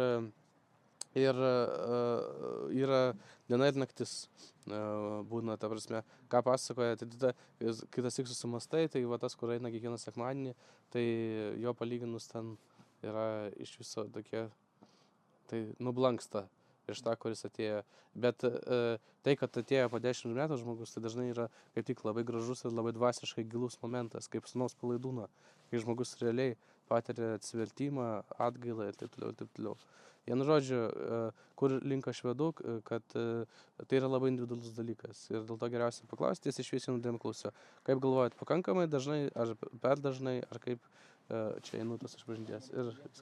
yra diena ir naktis būna, ta prasme, ką pasakoja, tai tada kitas tik susimastai, tai va tas, kur eina kiekvieną sekmadienį, tai jo palyginus ten yra iš viso tokie, tai nublanksta prieš tą, kuris atėjo. Bet tai, kad atėjo po 10 metų žmogus, tai dažnai yra kaip tik labai gražus ir labai dvasiškai gilus momentas, kaip sūnaus palaidūno, kai žmogus realiai patiria atsivertimą, atgailą ir taip toliau, ir taip toliau. Vienu žodžiu, kur link aš vedu, kad tai yra labai individualus dalykas. Ir dėl to geriausia paklausti, tiesiai šviesiai nuodėmklausio. Kaip galvojat, pakankamai dažnai, ar per dažnai, ar kaip čia einu tos išpažinties.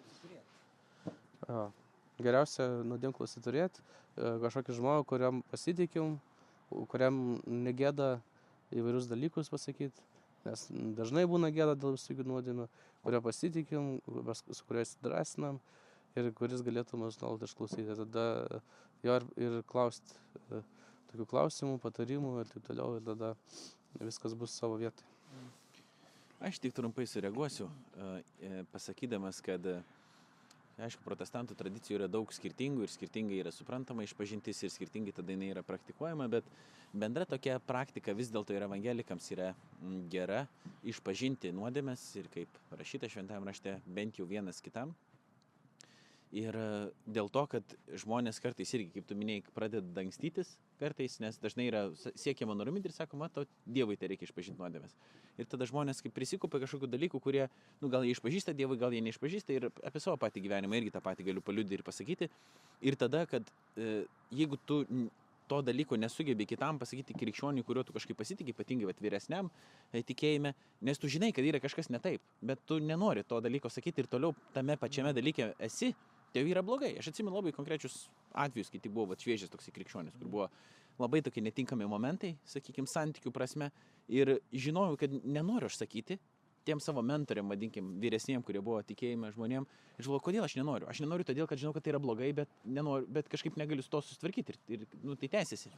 Geriausia nuodėmklausį turėti kažkokį žmogų, kuriam pasitikim, kuriam negėda įvairius dalykus pasakyti, nes dažnai būna gėda dėl visokių nuodėmių, kurio pasitikim, su kuriuo įsidrasinam ir kuris galėtų mus nuolat išklausyti. Tada jo ir klausti tokių klausimų, patarimų ir taip toliau, ir tada viskas bus savo vietoj. Aš tik trumpai sureaguosiu, pasakydamas, kad aišku, protestantų tradicijų yra daug skirtingų ir skirtingai yra suprantama išpažintis ir skirtingai tada jinai yra praktikuojama, bet bendra tokia praktika vis dėlto ir evangelikams yra gera išpažinti nuodėmes ir kaip parašyta šventajame rašte bent jau vienas kitam. Ir dėl to, kad žmonės kartais irgi, kaip tu minėjai, pradeda dangstytis kartais, nes dažnai yra siekiama nuraminti ir sakoma, to Dievui tai reikia išpažinti nuodėmes. Ir tada žmonės kaip prisikopia kažkokių dalykų, kurie, gal jie išpažįsta Dievui, gal jie neišpažįsta ir apie savo patį gyvenimą irgi tą patį galiu paliudyti ir pasakyti. Ir tada, kad jeigu tu to dalyko nesugebi kitam pasakyti krikščioniui, kuriuo tu kažkaip pasitikė, ypatingai vyresniam tikėjime, nes tu žinai, kad yra kažkas ne taip, bet tu nenori to dalyko sakyti ir toliau tame pačiame dalyke esi, tai yra blogai. Aš atsimenu labai konkrečius atvejus, kai tik buvo šviežias toksai krikščionis, kur buvo labai tokie netinkami momentai, sakykime, santykių prasme. Ir žinojau, kad nenoriu aš sakyti tiem savo mentoriam, vadinkim, vyresniem, kurie buvo tikėjime žmonėm. Ir žinau, kodėl aš nenoriu. Aš nenoriu todėl, kad žinau, kad tai yra blogai, bet kažkaip negaliu su to susitvarkyti ir tai tęsiasi.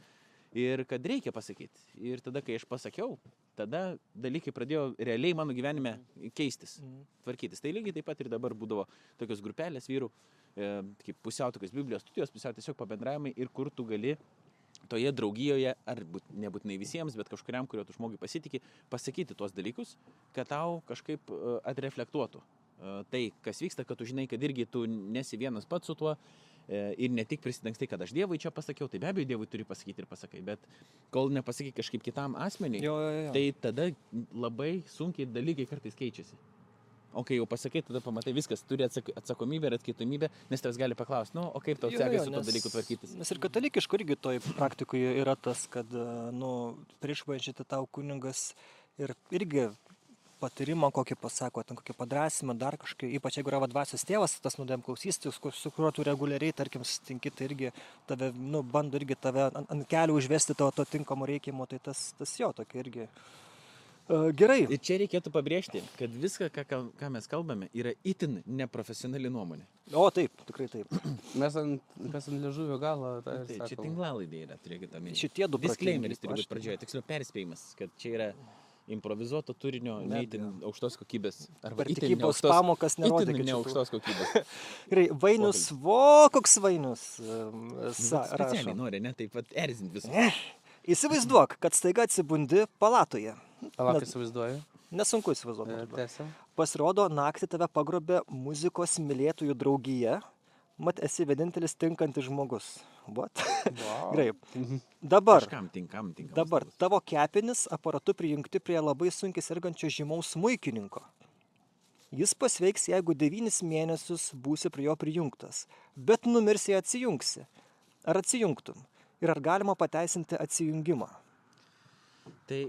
Ir kad reikia pasakyti. Ir tada, kai aš pasakiau, tada dalykai pradėjo realiai mano gyvenime keistis, tvarkytis. Tai lygiai taip pat ir dabar būdavo tokios grupelės vyrų, kaip pusiau tokios Biblijos studijos, pusiau tiesiog pabendravimai ir kur tu gali toje draugijoje, ar nebūtinai visiems, bet kažkuriam, kurio tu žmogui pasitikė, pasakyti tuos dalykus, kad tau kažkaip atreflektuotų tai, kas vyksta, kad tu žinai, kad irgi tu nesi vienas pats su tuo ir ne tik prisidengstai, kad aš Dievui čia pasakiau, tai be abejo Dievui turi pasakyti ir pasakai, bet kol nepasakai kažkaip kitam asmeniui, tai tada labai sunkiai dalykai kartais keičiasi. O kai jau pasakai, tada pamatai viskas, turi atsakomybę ir atskaitomybę, nes tavęs gali paklausti, o kaip tau sekasi su to dalyku tvarkytis. Nes ir katalikiškų irgi toj praktikoje yra tas, kad, prieš važiuoti tau kunigas ir irgi patyrimą kokį pasako, ten kokį padrasimą, dar kažkokį, ypač jeigu yra dvasios tėvas, tas nuodėm klausystis, su kuriuo tu reguliariai, tarkim, sutinki, tai irgi tave, bando irgi tave ant kelių užvesti to tinkamo reikimo, tai tas jo tokia irgi gerai. Ir čia reikėtų pabrėžti, kad viską, ką mes kalbame, yra itin neprofesionali nuomonė. O taip, tikrai taip. Mes ant liežuvio galo. Čia tinklalaidė yra, turėkite omenyje. Šitie du disclaimeris turi būti pradžioje, tiksliau perspėjimas, kad čia yra improvizuoto turinio, ne itin aukštos kokybės. Per tikybos pamokas nerodė, itin ne aukštos kokybės. Gerai, Vainius, koks Vainius. Specialiai nori, ne, taip pat erzint visus. Įsivaizduok, kad staiga atsibundi palatoje. Palauk, įsivaizduoju. Nesunku įsivaizduoti. Tęsiam. Pasirodo, naktį tave pagrobė muzikos mylėtojų draugija. Mat, esi vienintelis tinkantis žmogus. What? Wow. Gerai. Dabar Dabar tavo kepenis aparatu prijungti prie labai sunkiai sergančio žymaus smuikininko. Jis pasveiks, jeigu 9 mėnesius būsi prie jo prijungtas, bet numirsi atsijungsi. Ar atsijungtum? Ir ar galima pateisinti atsijungimą? Tai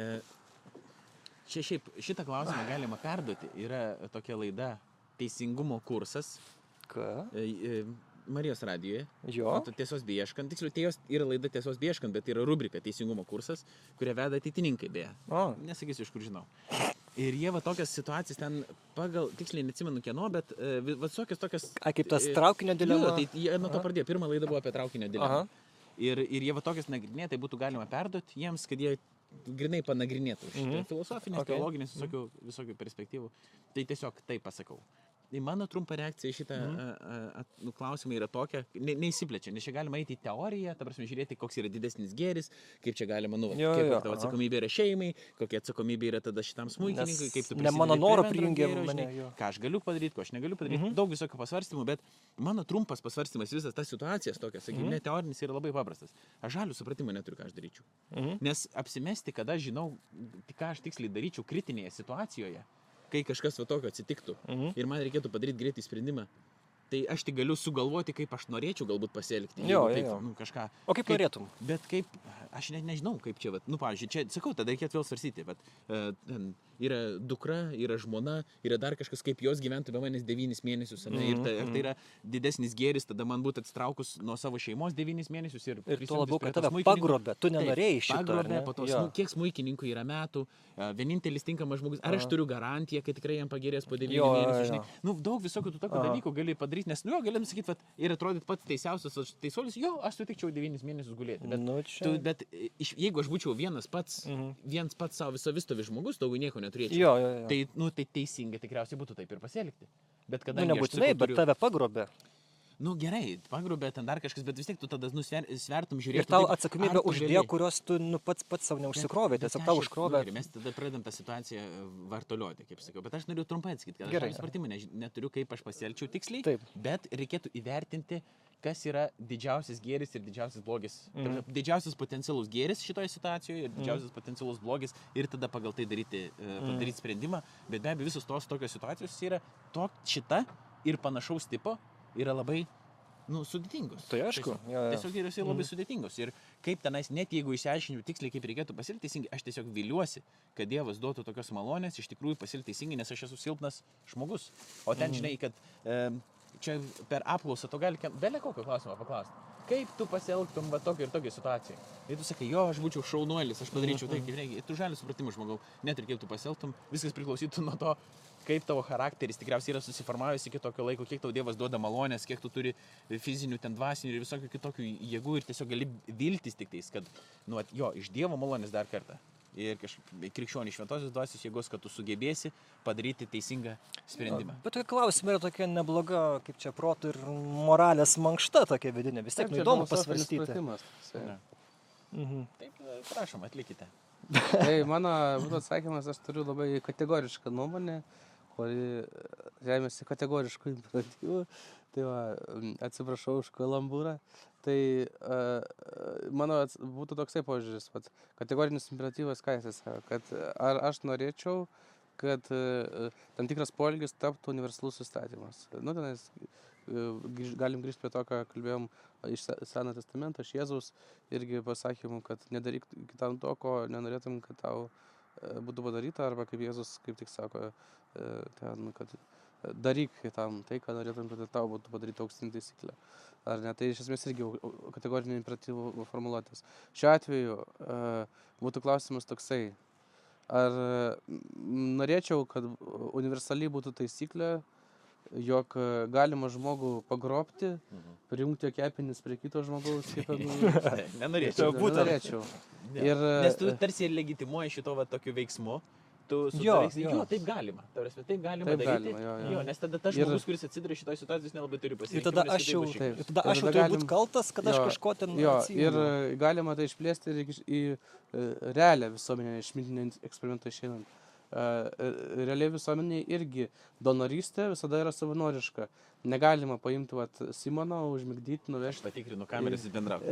čia šiaip šitą klausimą galima perduoti. Yra tokia laida Teisingumo kursas. Ką? Marijos radijoje. Jo. Tiesos beieškant. Tiksliau, tai jos yra laida Tiesos beieškant, bet yra rubrika Teisingumo kursas, kurią veda ateitininkai beje. Nesakysiu, iš kur žinau. Ir jie tokias situacijas ten pagal, tiksliai neatsimenu kieno, bet tokias... Kaip tas traukinio dilema? Tai jie nuo to pradėjo. Pirma laida buvo apie traukinio dilemą. Ir jie tokias nagrinėja, tai būtų galima perduoti jiems, kad jie grinai panagrinėtų filosofinės, teologinės, visokių perspektyvų. Tai tiesiog taip pasakau. Tai mano trumpa reakcija į šitą klausimą yra tokia, neįsiplečia, nes čia galima eiti į teoriją, ta prasme žiūrėti, koks yra didesnis gėris, kaip čia galima, kokia tavo atsakomybė yra šeimai, kokia atsakomybė yra tada šitam smuikininkui, kaip tu prisidedi mano noro prie prijungė bendro gėrio, mane, ką aš galiu padaryti, ko aš negaliu padaryti, daug visokių pasvarstymų, bet mano trumpas pasvarstymas visas tas situacijas tokias, sakykime, teorinis yra labai paprastas. Aš žalių supratimą neturiu, ką aš daryčiau. Nes apsimesti, kad aš žinau, ką aš tiksliai daryčiau kritinėje situacijoje, kai kažkas tokio atsitiktų ir man reikėtų padaryti greitai sprendimą, tai aš tik galiu sugalvoti, kaip aš norėčiau galbūt pasielgti. Kažką. O kaip norėtum? Bet kaip, aš nežinau, kaip čia, pavyzdžiui, čia, sakau, tada reikėtų vėl svarstyti, yra dukra, yra žmona, yra dar kažkas, kaip jos gyventų be manęs 9 mėnesius, ir tai yra didesnis gėris, tada man būtų atsitraukus nuo savo šeimos 9 mėnesius ir tuo labiau, kad tave pagrobė, tu nenorėjai šito. Pagrobė, po to, kiek smuikininkų yra metų, vienintelis tinkamas žmogus, ar aš turiu garantiją, kad tikrai jam pagerės po 9 mėnesių, žinai. Daug visokių tokių dalykų gali padaryti, nes, galim sakyti, ir atrodyt pats teisiausias teisuolis, aš sutikčiau 9 mėnesius gulėti. Bet jeigu aš būčiau vienas pats savo visovistovi žmogus, daugiau nieko neturėčiau. Tai teisinga tikriausiai būtų taip ir pasielgti. Bet kadangi nebūtinai, bet tave pagrobė. Gerai, pagrobė ten dar kažkas, bet vis tiek tu tada svertum žiūrėti. Ir tau atsakomybė uždėjo, kurios tu pats savo neužsikrovė, tiesiog tau užkrovė. Mes tada pradedam tą situaciją vartolioti, kaip sakiau. Bet aš noriu trumpai atsakyti, kad aš supratimą neturiu, kaip aš pasielgčiau tiksliai, bet reikėtų įvertinti, kas yra didžiausias gėris ir didžiausias blogis. Didžiausias potencialus gėris šitoje situacijoje ir didžiausias potencialus blogis ir tada pagal tai daryti sprendimą. Bet be abejo visos tos tokios situacijos yra šita ir panašaus tipo yra labai sudėtingos. Tai aišku. Tiesiog yra labai sudėtingos. Ir kaip tenais, net jeigu išsiaiškiniu tiksliai, kaip reikėtų pasielgti teisingai, aš tiesiog viliuosi, kad Dievas duotų tokios malonės, iš tikrųjų pasielgti teisingai, nes aš esu silpnas žmogus. O ten žinai, kad čia per apklausą, tu gali belė kokio klausimo paklausti. Kaip tu pasielgtum va tokiai ir tokiai situacijai? Ir tu sakai, jo, aš būčiau šaunuolis, aš padaryčiau tai, kaip reikia. Ir tu žaliu supratimu žmogau, net ir kaip tu pasielgtum, viskas priklausytų nuo to, kaip tavo charakteris tikriausiai yra susiformavęs iki tokio laiko, kiek tau Dievas duoda malonės, kiek tu turi fizinių, ten dvasinių ir visokių kitokių jėgų ir tiesiog gali viltis tik tais, kad, nu, jo, iš Dievo malonės dar kartą. Ir krikščionių šventosios dvasios jėgos, kad tu sugebėsi padaryti teisingą sprendimą. Bet tokia klausimai yra tokia nebloga, kaip čia protų ir moralės mankšta tokia vidinė. Vis tiek įdomu pasvarstyti. Taip, prašom, atlikite. Tai mano būtų atsakymas, aš turiu labai kategorišką nuomonę, kuri remiasi kategoriškų imperatyvų. Tai va, atsiprašau už kalambūrą. Tai mano būtų toksai požiūris, kategorinis imperatyvas, ką jis sako, kad ar aš norėčiau, kad tam tikras poelgis taptų universalus įstatymas. Nu, tenais galim grįžti prie to, ką kalbėjom iš Senojo testamento, iš Jėzaus irgi pasakymų, kad nedaryk kitam to, ko nenorėtum, kad tau būtų padaryta, arba kaip Jėzus kaip tik sako, ten, kad daryk kitam tai, ką norėtum, kad tau būtų padaryta auksinė taisyklė. Ar ne? Tai iš esmės irgi kategorinių imperatyvų formuluotės. Šiuo atveju būtų klausimas toksai, ar norėčiau, kad universaliai būtų taisyklė, jog galima žmogų pagrobti, prijungti jo kepenis prie kito žmogaus kepenų. Nenorėčiau. Nenorėčiau. Nes tu tarsi legitimuoji šito va tokiu veiksmu. Tu sudarysi, jo, taip galima. Taip galima daryti. Jo, nes tada tas žmogus, kuris atsiduria šitoje situacijoje, jis nelabai turi pasirinkti. Ir tada aš jau turiu būti kaltas, kad aš kažko ten atsiimu. Ir galima tai išplėsti ir į realią visuomenę, išmintinę eksperimentą išeinant. Realiai visuomeniai irgi donorystė visada yra savanoriška. Negalima paimti Simono, užmigdyti, nuvežti. Patikrinu kameras ir bendrauti.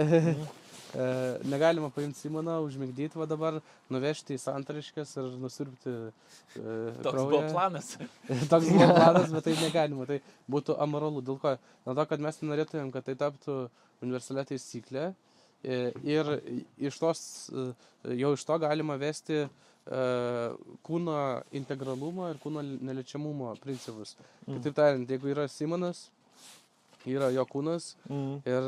Negalima paimti Simoną, užmigdyti, dabar nuvežti į santariškes ir nusirpti kraują. Toks buvo planas. Toks buvo planas, bet tai negalima. Tai būtų amoralu. Dėl ko? Dėl to, kad mes norėtumėm, kad tai taptų universalia taisyklė. Ir jau iš to galima vesti kūno integralumo ir kūno neliečiamumo principus. Kitaip tariant, jeigu yra Simonas, yra jo kūnas ir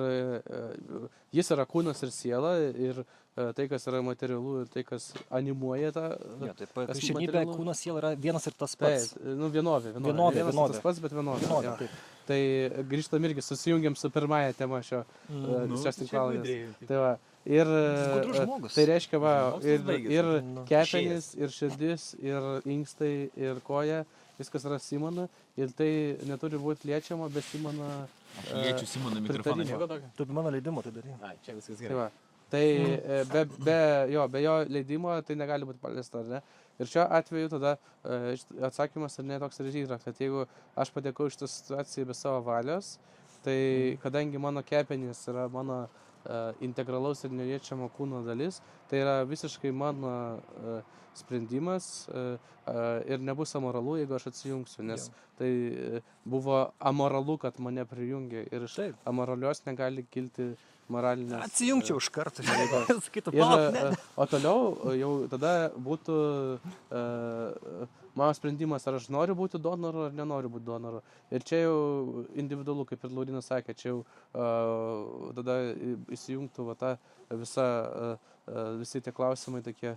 jis yra kūnas ir siela ir tai, kas yra materialu ir tai, kas animuoja tą. Krikščionybė, kūnas, siela yra vienas ir tas pats. Vienovė. Vienas tas pats, bet vienovė. Tai grįžtam irgi, susijungiam su pirmąją temą šios tinklalaidės. Tai va. Ir tai reiškia, ir kepenys, ir širdis, ir inkstai, ir koja, viskas yra Simono, ir tai neturi būti liečiama be Simono. Aš liečiu Simono mikrofoną, nieko tokio? Tu be mano leidimo tai darai. Ai, čia viskas gerai. Tai be jo leidimo tai negali būti paliesta, ar ne? Ir šiuo atveju tada atsakymas ar ne toks ir yra, kad jeigu aš padėkau šitą situaciją be savo valios, tai kadangi mano kepenys yra mano integralaus ir neliečiamo kūno dalis, tai yra visiškai mano sprendimas ir nebus amoralu, jeigu aš atsijungsiu, nes tai buvo amoralu, kad mane prijungė ir iš amoralios negali kilti moralinės. Atsijungčiau iš karto. O toliau jau tada būtų mano sprendimas, ar aš noriu būti donoru ar nenoriu būti donoru. Ir čia jau individualu, kaip ir Laurinas sakė, čia jau tada įsijungtų visi tie klausimai tokie,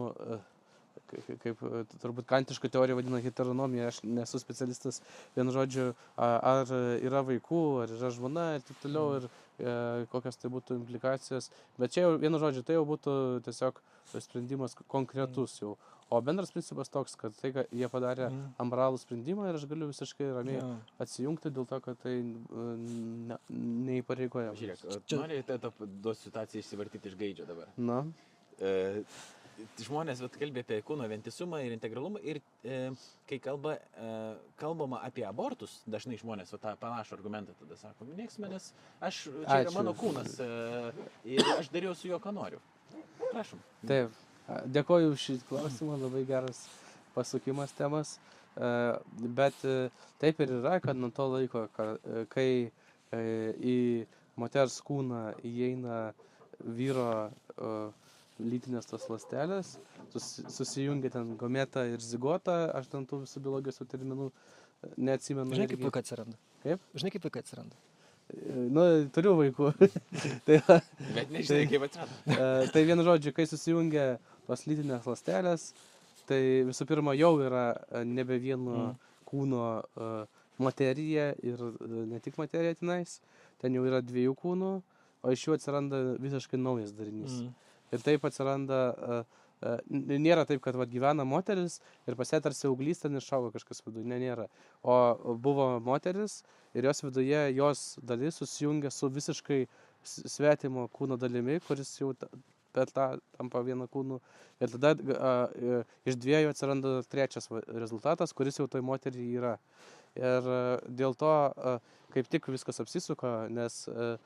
kaip turbūt kantiška teorija vadina heteronomija, aš nesu specialistas, vienu žodžiu, ar yra vaikų, ar yra žmona ir taip toliau, ir kokios tai būtų implikacijos. Bet čia jau, vienu žodžiu, tai jau būtų tiesiog sprendimas konkretus jau. O bendras principas toks, kad tai, kad jie padarė amoralų sprendimą ir aš galiu visiškai ramiai atsijungti dėl to, kad tai neįpareigoja. Žiūrėk, nori duos situaciją išsivartyti iš gaidžio dabar. Na. Žmonės kalbė apie kūno vientisumą ir integralumą ir kai kalbama apie abortus, dažnai žmonės tą panašų argumentą tada sako, nieks manęs, čia yra mano kūnas ir aš dariau su juo, ką noriu. Prašom. Taip, dėkoju už šį klausimą, labai geras pasukimas temas, bet taip ir yra, kad nuo to laiko, kai į moters kūną įeina vyro lytinės tos ląstelės, susijungia ten gometa ir zigota, aš ten tų visų biologijos terminų neatsimenu. Žinai, kaip vaikai atsiranda? Kaip? Žinai, kaip vaikai atsiranda? Nu, turiu vaikų. tai, va, Bet nežinai, kaip atsirado. tai vienu žodžiu, kai susijungia tos lytinės ląstelės, tai visų pirma jau yra nebe vieno kūno materija ir ne tik materija tenais, ten jau yra 2 kūnų, o iš jų atsiranda visiškai naujas darinys. Ir taip atsiranda, nėra taip, kad gyvena moteris ir pas ją tarsi auglys ten išauga kažkas viduje, nėra. O buvo moteris ir jos viduje jos dalis susijungia su visiškai svetimo kūno dalimi, kuris jau per tą tampa vienu kūnu. Ir tada iš 2 atsiranda 3 rezultatas, kuris jau toj moteriai yra. Ir dėl to kaip tik viskas apsisuka, nes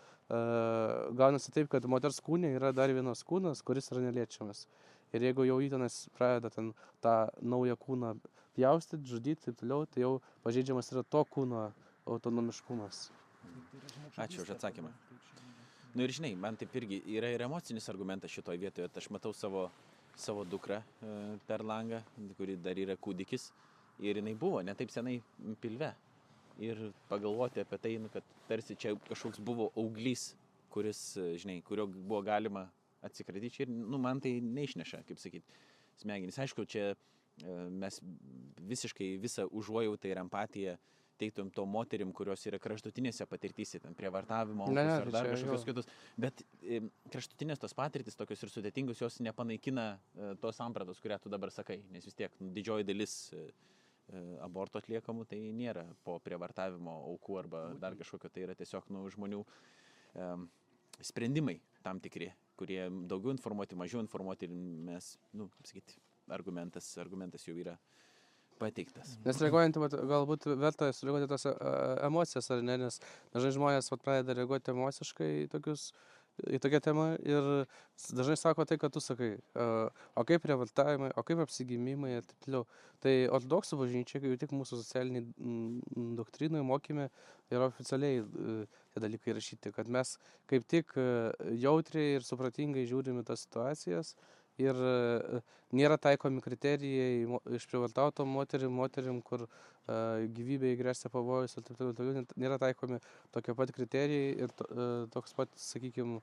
gaunasi taip, kad moters kūne yra dar vienas kūnas, kuris yra neliečiamas. Ir jeigu jau įtenas pradeda ten tą naują kūną pjaustyti, žudyti ir toliau, tai jau pažeidžiamas yra to kūno autonomiškumas. Ačiū už atsakymą. Nu ir žinai, man taip irgi yra ir emocinis argumentas šitoje vietoje. Aš matau savo dukrą per langą, kuri dar yra kūdikis. Ir jinai buvo ne taip senai pilve. Ir pagalvoti apie tai, kad tarsi čia kažkoks buvo auglys, kuris, žinai, kurio buvo galima atsikratyti. Ir man tai neišneša, kaip sakyti, smegenys. Aišku, čia mes visiškai visą užuojautą ir empatiją teiktum to moterim, kurios yra kraštutinėse patirtyse, ten prievartavimo ar dar kažkokios kitos. Bet kraštutinės tos patirtys, tokios ir sudėtingos, jos nepanaikina tos sampratos, kurią tu dabar sakai. Nes vis tiek didžioji dalis abortų atliekamų tai nėra po prievartavimo aukų arba dar kažkokio, tai yra tiesiog žmonių sprendimai tam tikri, kurie daugiau informuoti, mažiau informuoti ir mes, sakyti, argumentas jau yra pateiktas. Nes reaguojant, galbūt verta sureaguoti tas emocijas, ar ne, nes dažnai žmonės pradeda reaguoti emociškai į tokią temą ir dažnai sako tai, kad tu sakai, o kaip prievartavimai, o kaip apsigimimai ir taip toliau. Tai ortodoksų bažnyčia, jau tik mūsų socialiniai doktrinai mokyme yra oficialiai tie dalykai rašyti, kad mes kaip tik jautriai ir supratingai žiūrime tas situacijas. Ir nėra taikomi kriterijai išprievartautom moterim, kur gyvybei gresia pavojus ir taip toliau. Nėra taikomi tokie pat kriterijai ir toks pat, sakykime,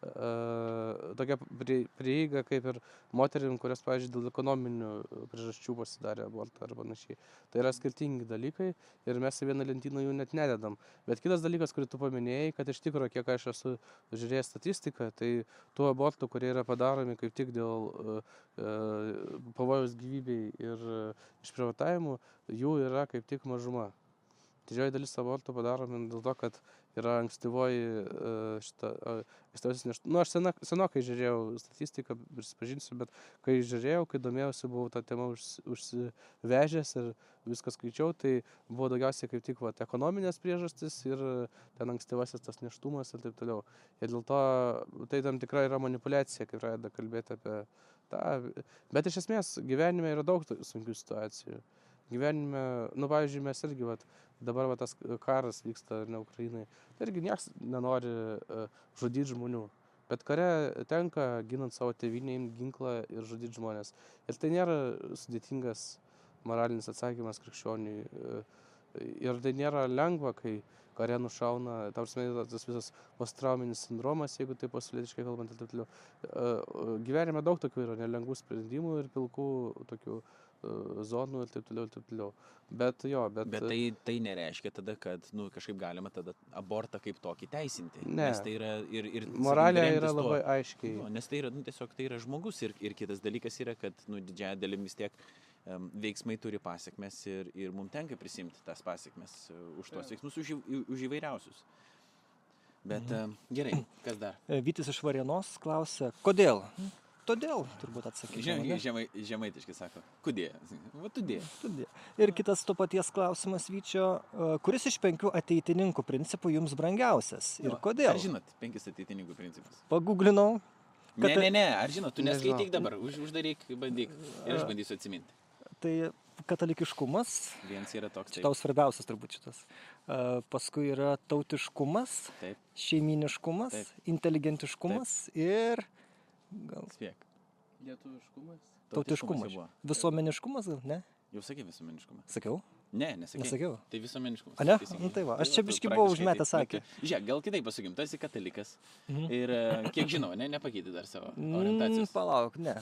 tokia prieiga kaip ir moterim, kurios, pavyzdžiui, dėl ekonominių priežasčių pasidarė abortą ar panašiai. Tai yra skirtingi dalykai ir mes į vieną lentyną jų net nededam. Bet kitas dalykas, kurį tu paminėjai, kad iš tikrųjų, kiek aš esu žiūrėjęs statistiką, tai tų abortų, kurie yra padaromi kaip tik dėl pavojaus gyvybei ir išprievartavimų, jų yra kaip tik mažuma. Didžioji dalis abortų padaromi dėl to, kad yra ankstyvoji aš senokai žiūrėjau statistiką, prisipažinsiu, bet kai žiūrėjau, kai domėjausi, buvau tą temą užsivežęs ir viską skaičiau, tai buvo daugiausiai kaip tik ekonominės priežastis ir ten ankstyvasis tas nėštumas ir taip toliau. Ir dėl to tai tam tikra yra manipuliacija, kai pradeda kalbėti apie tą. Bet iš esmės gyvenime yra daug sunkių situacijų. Gyvenime, pavyzdžiui, mes irgi, dabar tas karas vyksta ne Ukrainai, tai irgi niekas nenori žudyti žmonių. Bet kare tenka, ginant savo tėvynę, imti ginklą ir žudyti žmonės. Ir tai nėra sudėtingas moralinis atsakymas krikščioniui. Ir tai nėra lengva, kai kare nušauna, tas visas posttrauminis sindromas, jeigu taip pasaulietiškai kalbant, ir taip toliau. Gyvenime daug tokių yra nelengvų sprendimų ir pilkų tokių zonų ir taip toliau. Bet tai nereiškia tada, kad kažkaip galima tada abortą kaip tokį teisinti. Ne. Nes tai yra ir moralė yra labai aiškiai. Nes tai yra, tiesiog tai yra žmogus ir kitas dalykas yra, kad didžiąją dalim vis tiek veiksmai turi pasiekmes ir mums tenka prisimti tas pasiekmes už tuos veiksmus, už įvairiausius. Bet gerai, kas dar? Vytis iš Varėnos klausia, kodėl? Todėl, turbūt atsakyti. Žemaitiškai sako, kodėl? Todėl. Ir kitas to paties klausimas Vyčio, kuris iš 5 ateitininkų principų jums brangiausias ir kodėl? Ar žinot 5 ateitininkų principus? Paguglinau. Ne, ar žinot, tu neskaityk dabar, uždaryk, bandyk ir aš bandysiu atsiminti. Tai katalikiškumas. Vienas yra toks. Tau svarbiausias turbūt šitas. Paskui yra tautiškumas, taip. Šeiminiškumas, taip. Inteligentiškumas taip. Ir gal spėk. Lietuviškumas. Tautiškumas. Visuomeniškumas gal, ne? Jau sakai visuomeniškumas. Sakiau? Ne, nesakiau. Nesakiau. Tai visuomeniškumas. A, ne? Teisingai. Nu, tai va, aš Tai čia va, biškį tu buvau praktiškai užmetęs taip. akį. Bet, žiūrėk, gal kitaip pasakykim, tu esi katalikas Mhm. ir kiek žinau, nepakeitė dar savo orientacijos. Palauk, ne.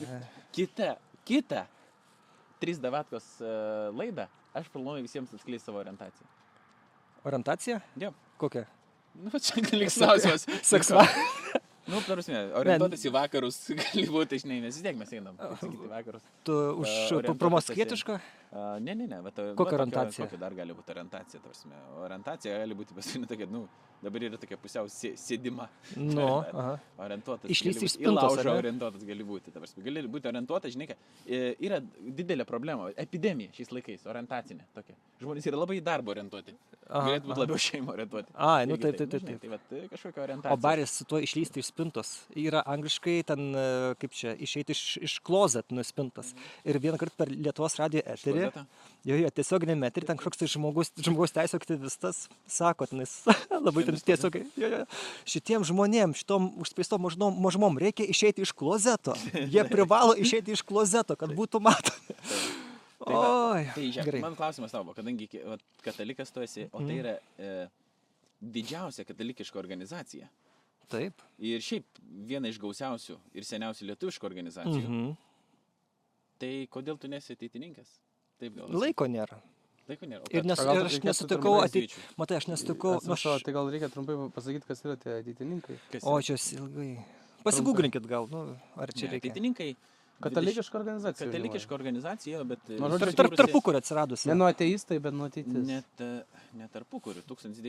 Kita 3 davatkos laidą, aš planuoju visiems atskleisti savo orientaciją. Orientacija? Jo. Kokia? Nu, čia liks klausimas. Seksual. Nu, prasme, orientuotas į vakarus gali būti, žinai, nes vis tiek mes einam, kaip sakyti, į vakarus. Tu už Orientuotas promoskietišką? Ne. Kokia orientacija? Kokia dar gali būti orientacija, tarsi. Orientacija gali būti pasirinkta tokia, nu, dabar yra tokia pusiau sėdima. Nu, aha. Orientuotas. Išlįsti gali iš būti, spintos, į laužą ar ne? orientuotas gali būti. Tarsi. Gali būti orientuotas, žinai, yra didelė problema. Epidemija šiais laikais, orientacinė tokia. Žmonės yra labai į darbą orientuoti. Aha, Galėtų būti labiau šeimą orientuoti. Ai, nu Irgi taip, nu, taip, žinai, taip. Tai vat, kažkokia orientacija. O baris su tuo išlysti iš spintos. Yra angliškai ten, kaip čia, išeiti iš closet nuo spintos. Ir vieną kartą per Lietuvos radijo eterį, Šlozeta? jo, tiesiog nemetri, ten kažkoks tai žmogaus teisų aktyvistas, sako, ten jis labai ten tiesiog, jo, šitiem žmonėm, šitom užspeistom mažumom reikia išeiti iš klozeto. Jie privalo išeiti iš klozeto, kad būtų matomi. Tai va, Oi, tai žiūrėk, gerai. man klausimas tavo, kadangi vat, katalikas tu esi, o tai yra didžiausia katalikiška organizacija. Taip. Ir šiaip viena iš gausiausių ir seniausių lietuviškų organizacijų. Mhm. Tai kodėl tu nesi ateitininkas? Taip gal. Laiko nėra. Laiko nėra. O Ir, ką- O gal ir aš reikėtų nesutikau trumpai ateiti. Matai, aš nesutikau. Atsiprašau, tai gal reikia trumpai pasakyti, kas yra tie ateitininkai. kas O yra? čia ilgai. Pasigūglinkit gal, nu, ar čia Ne, reikia. ateitininkai. Katalikiška organizacija. Katalikiška organizacija, bet... Nu, žodžiu, Tarpu, kur atsiradusi. Ne nuo ateistai, bet nuo ateitis. Ne tarpukariu,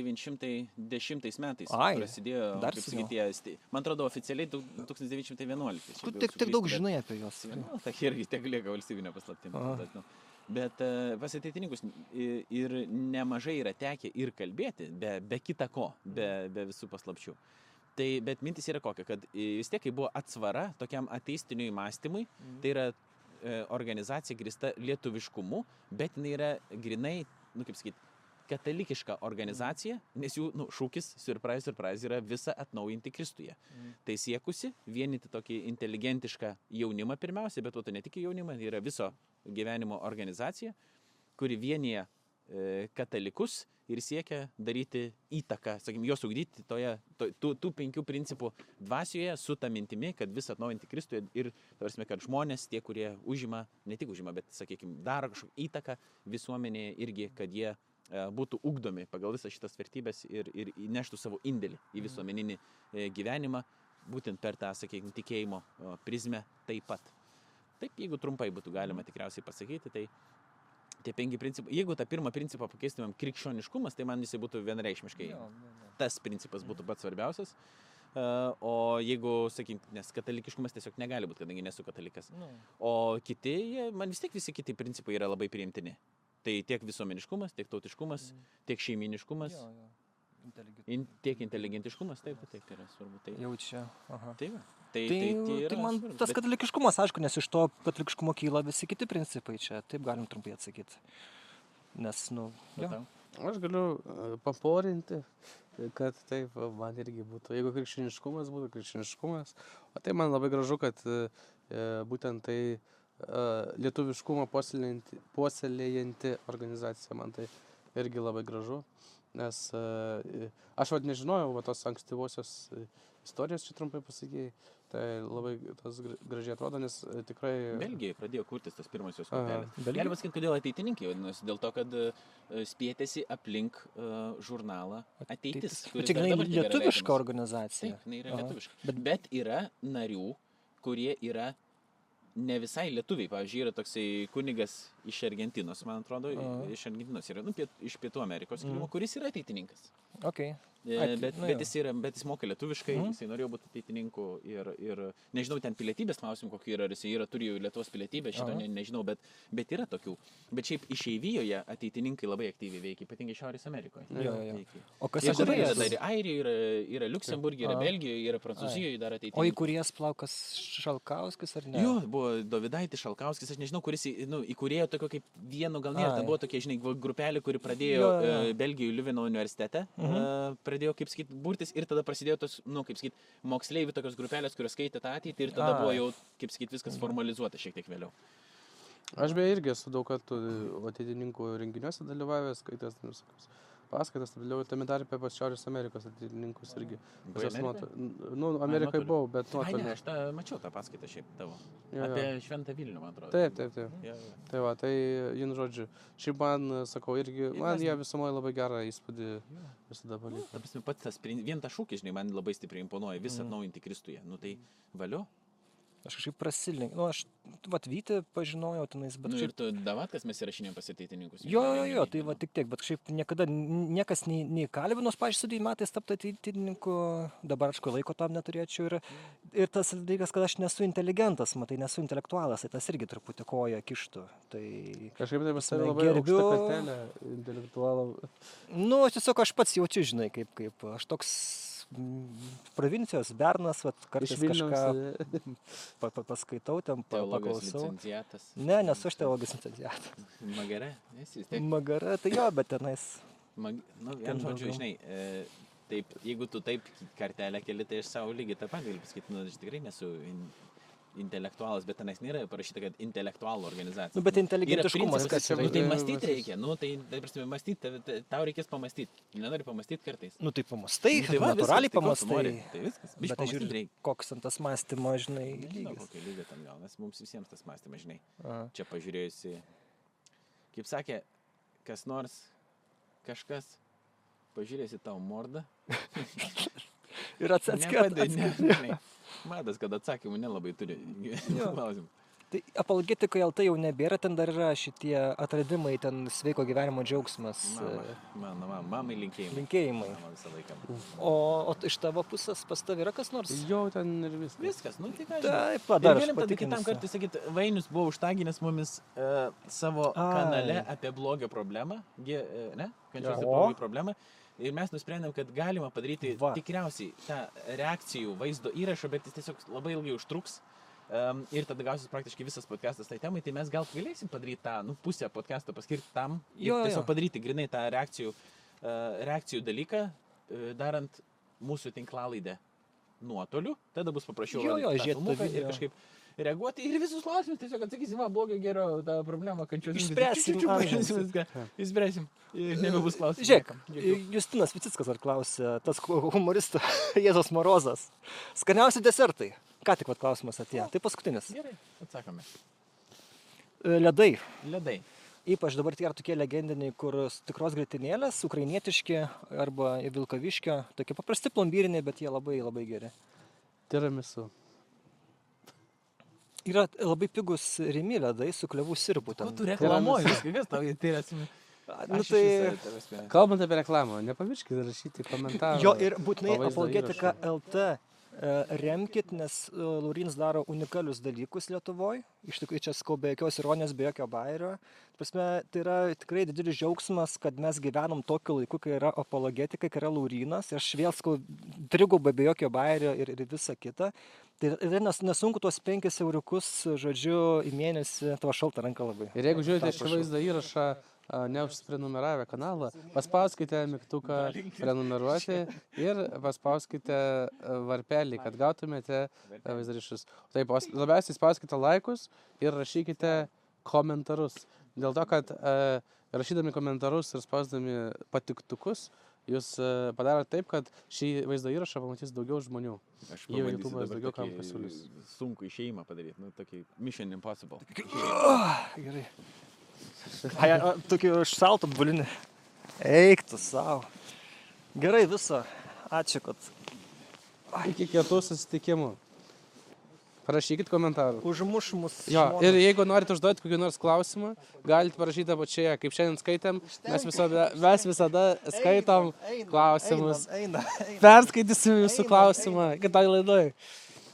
1910 metais Ai, prasidėjo, dar kaip seniau. sakyti, man atrodo, oficialiai 1911. Tu tiek daug žinai apie juos. Nu, tai irgi tiek lieka valstybinė paslaptim. Aha. Bet, nu, bet pas ateitininkus ir nemažai yra tekę ir kalbėti, be kita ko, be visų paslapčių. Tai, bet mintis yra kokia, kad vis tiek, kai buvo atsvara tokiam ateistiniui mąstymui, tai yra organizacija grįsta lietuviškumu, bet jinai yra grinai, nu kaip sakyti, katalikiška organizacija, nes jų šūkis, surprise, yra visa atnaujinti Kristuje. Tai siekusi vienyti tokį inteligentišką jaunimą pirmiausia, bet to ne tik jaunimą, yra viso gyvenimo organizacija, kuri vienyje katalikus ir siekia daryti įtaką, sakykim, juos ugdyti tų 5 principų dvasioje su ta mintimi, kad visą atnaujinti Kristuje ir, tarsi, kad žmonės, tie, kurie užima, ne tik užima, bet, sakykim, daro kažkokią įtaką visuomenėje irgi, kad jie būtų ugdomi pagal visas šitas vertybės ir įneštų savo indėlį į visuomeninį gyvenimą, būtent per tą, sakykim, tikėjimo prizmę taip pat. Taip, jeigu trumpai būtų galima tikriausiai pasakyti, tai tie 5 principai, jeigu tą pirmą principą pakeistumėm krikščioniškumas, tai man jisai būtų vienareikšmiškai. Tas principas būtų pats svarbiausias. O jeigu, sakykim, nes katalikiškumas tiesiog negali būti, kadangi nesu katalikas. O kiti, man vis tiek visi kiti principai yra labai priimtini. Tai tiek visuomeniškumas, tiek tautiškumas, tiek šeiminiškumas, tiek inteligentiškumas, taip yra svarbu. Tai, Jau čia. Aha. tai va. Tai Man svarbu, tas bet- katalikiškumas, aišku, nes iš to katalikiškumo kyla visi kiti principai čia. Taip galim trumpai atsakyti. Nes, nu, jo. tau? Aš galiu paporinti, kad taip man irgi būtų. Jeigu krikščioniškumas būtų krikščioniškumas, o tai man labai gražu, kad būtent tai lietuviškumą puoselėjanti organizacija, man tai irgi labai gražu. Nes aš nežinojau tos ankstyvosios istorijos, čia trumpai pasakėjai, tai labai tas gražiai atrodo, nes tikrai... Belgijai pradėjo kurtis tas pirmosios Aha. kortelės. Belgijoj? Galima sakyti, kodėl ateitininkai vadinasi, dėl to, kad spėtėsi aplink žurnalą Ateitis. Bet čia dar dabar grinai tebėra lietuviška leidžiamas. organizacija. Taip, jinai yra Aha. lietuviška. Bet yra narių, kurie yra ne visai lietuviai. Pavyzdžiui, yra toksai kunigas iš Argentinos, man atrodo, Aha. iš Argentinos yra, iš Pietų Amerikos kilimo, kuris yra ateitininkas. Okay. Bet, nu bet, jo. bet jis moka lietuviškai, jisai norėjo būti ateitininku ir nežinau, ten pilietybės klausim, kokiu yra, ar jisai turi jau Lietuvos pilietybę, šito Aha. nežinau, bet yra tokių. Bet šiaip išeivijoje ateitininkai labai aktyviai veikia, ypatingai Šiaurės Amerikoje. Jo. Veikia. O kas Ir dabar yra įkūrėjas? dar Airijoje, yra Liuksemburgė, yra Aha. Belgijoje, yra Prancūzijoje, dar O ateitininkai. įkūrėjas Plaukas Šalkauskas ar ne? Jo, buvo Dovydaitis, Šalkauskis, aš nežinau, kuris įkūrėjo tokio kaip vieno, gal nėra, Ai. tai buvo tokia, žinai, grupelė, kuri pradėjo Jo. Belgijoje Liuveno universitete, pradėjo, kaip sakyt, burtis ir tada prasidėjo tos, kaip sakyt, moksleivių tokios grupelės, kurios skaitė tą ateitį ir tada Ai. buvo jau, kaip sakyt, viskas formalizuota šiek tiek vėliau. Aš beje irgi esu daug kartų ateitininkų renginiuose dalyvavęs, skaitęs visokius paskaitas, dalyvauju tame tarpe pas Šiaurės Amerikos ateitininkus irgi. Buvai Amerikoje? Amerikai buvau, bet Ai, ne, nuotoliu. aš mačiau tą paskaitą šiaip tavo. Jo, Apie jo. Šventą Vilnių, man atrodo. Taip. Jo. Tai va, tai jin žodžiu. Šiaip man, sakau, irgi, man mes- jie visumoje labai gerą įspūdį visada Ta paliko. prasme, pats tas, vien tą šūkį, žinai, man labai stipriai imponuoja, visą atnaujinti Kristuje. Nu tai valio. Aš kažkaip prasilink. Nu, aš Vytį pažinojau tenais, bet Nu, šiaip... ir tu davatkas mes įrašinėm pasiteitininkus. Jo, tai va tik tiek, bet kažkaip niekada niekas nei kalbinos, pažiūrėjau, studijų metais tapti ateitininku, dabar aš laiko tam neturėčiau. Ir tas dalykas, kad aš nesu inteligentas, matai, nesu intelektualas, tai tas irgi truputį koja kištų. Tai... Kažkaip tai pas tave Prasme, labai gerbiu- aukšta kartelė intelektualų. Nu, tiesiog aš pats jaučiu, žinai, kaip aš toks provincijos bernas, kartais Iš kažką Vilniaus. paskaitau, ten Teologijos paklausau. licenciatas. Ne, nesu aš teologijos licenciatas. Magare, esi vis tiek. Magara, tai jo, bet tenais. Nu, Ten vien žodžiu, daugiau. žinai, taip, jeigu tu taip kartelę keli, tai aš savo lygiai tą pat galiu pasakyti, nu, aš tikrai nesu intelektualas, bet tenais nėra parašyta, kad intelektualų organizacija. Nu, bet inteligentiškumas, kas kas čia- Nu, tai e, mąstyti visas- reikia, nu, tai prasme, mąstyti, tau reikės pamastyti. Nenori pamastyti kartais. Nu tai pamastai, Nu, tai va, natūraliai viskas, tai ko tu pamastai. nori? Tai viskas, Bet biškį tai pamąstyt žiūri, reikia. koks ant tas mąstymo, žinai, Nežinau, lygis. kokio lygio ten gal, nes mums visiems tas mąstymas, žinai. Aha. Čia pažiūrėjusi, kaip sakė, kas nors, kažkas, pažiūrėsi tau mordą. Ir atskirti. Žinai, matas, kad atsakymų nelabai turi. Jo. Klausimų. Tai apologetikoje LT jau nebėra, ten dar yra šitie atradimai, ten sveiko gyvenimo džiaugsmas, Mamai linkėjimai. linkėjimai. Mama visą laiką. O iš tavo pusės pas tavį yra kas nors? Jau ten ir viskas. Viskas, nu tai ką žinai. Taip, Ir dar aš galim tada kitam patikinsiu. kartui sakyti, Vainius buvo užtaginęs mumis savo Ai. kanale apie blogio problemą, ne? Kančios ir Jo. blogio problemą. Ir mes nusprendėm, kad galima padaryti Va. tikriausiai tą reakcijų vaizdo įrašą, bet jis tiesiog labai ilgai užtruks. Ir tada gausis praktiškai visas podcastas tai temai, tai mes gal galėsim padaryti tą, nu, pusę podcastą paskirti tam ir Jo, jo. tiesiog padaryti grinai tą reakcijų dalyką, darant mūsų tinklalaidę nuotoliu, tada bus paprasčiau Jo, rodyt tą žiūrėt tą filmuką ir video. kažkaip reaguoti ir visus klausimus, tiesiog atsakysim, va, blogio gero tą problemą, kančios. Išspręsim amžiams. viską, išspręsim ir nebebus klausimų. Žiūrėk, Jokių. Justinas Vicickas ar klausė, tas humoristas Jėzus Morozas. Skaniausi desertai. Ką tik vat klausimas atėjo. Tai paskutinis. Gerai, atsakome. Ledai. Ledai. Ypač dabar tie yra tokie legendiniai, kur tikros grietinėlės, ukrainietiški arba vilkaviškio. Tokie paprasti plombyriniai, bet jie labai labai geri. Tiramisu. Yra labai pigus rimi ledai su klevų sirpu. O ten. tu reklamuoji, kas tau tai atsimė. Nu, tai... Kalbant apie reklamą, nepamirškite rašyti komentarų. Jo, ir būtinai po vaizdo apologetika įrašų. LT remkit, nes Laurynas daro unikalius dalykus Lietuvoje. Iš tikrųjų, čia skau be jokios ironijos, be jokio bairio. Prasme, tai yra tikrai didelis džiaugsmas, kad mes gyvenom tokiu laiku, kai yra apologetika, kai yra Laurynas. Ir aš vėl skau trigubai be jokio bairio ir visa kita. Tai yra nesunku tuos 5 euriukus, žodžiu, į mėnesį, tavo šaltą ranką labai. Ir jeigu žiūrite Tau šį prašau. vaizdą įrašą, neužsiprenumeravę kanalą, paspauskite mygtuką prenumeruoti ir paspauskite varpelį, kad gautumėte vaizdo įrašus. Taip, labiausiai spauskite laikus ir rašykite komentarus. Dėl to, kad rašydami komentarus ir spausdami patiktukus, jūs padarot taip, kad šį vaizdo įrašą pamatys daugiau žmonių. Aš Jau pabandysiu YouTube'as dabar daugiau kam tokį pasiūlys. Sunku išėjimą padaryti, nu, tokį Mission Impossible. Gerai. Ai, tokį šaltą bulinį. Eik tu savo. Gerai viso. Ačiū, kad Iki kitų susitikimų. Parašykit komentarų. užmuš mus. Jo, žmones. ir jeigu norite užduoti kokį nors klausimą, galite parašyti apačioje, kaip šiandien skaitėm, mes visada skaitom klausimus. Eina. Perskaitysim jūsų klausimą kitai laidoj.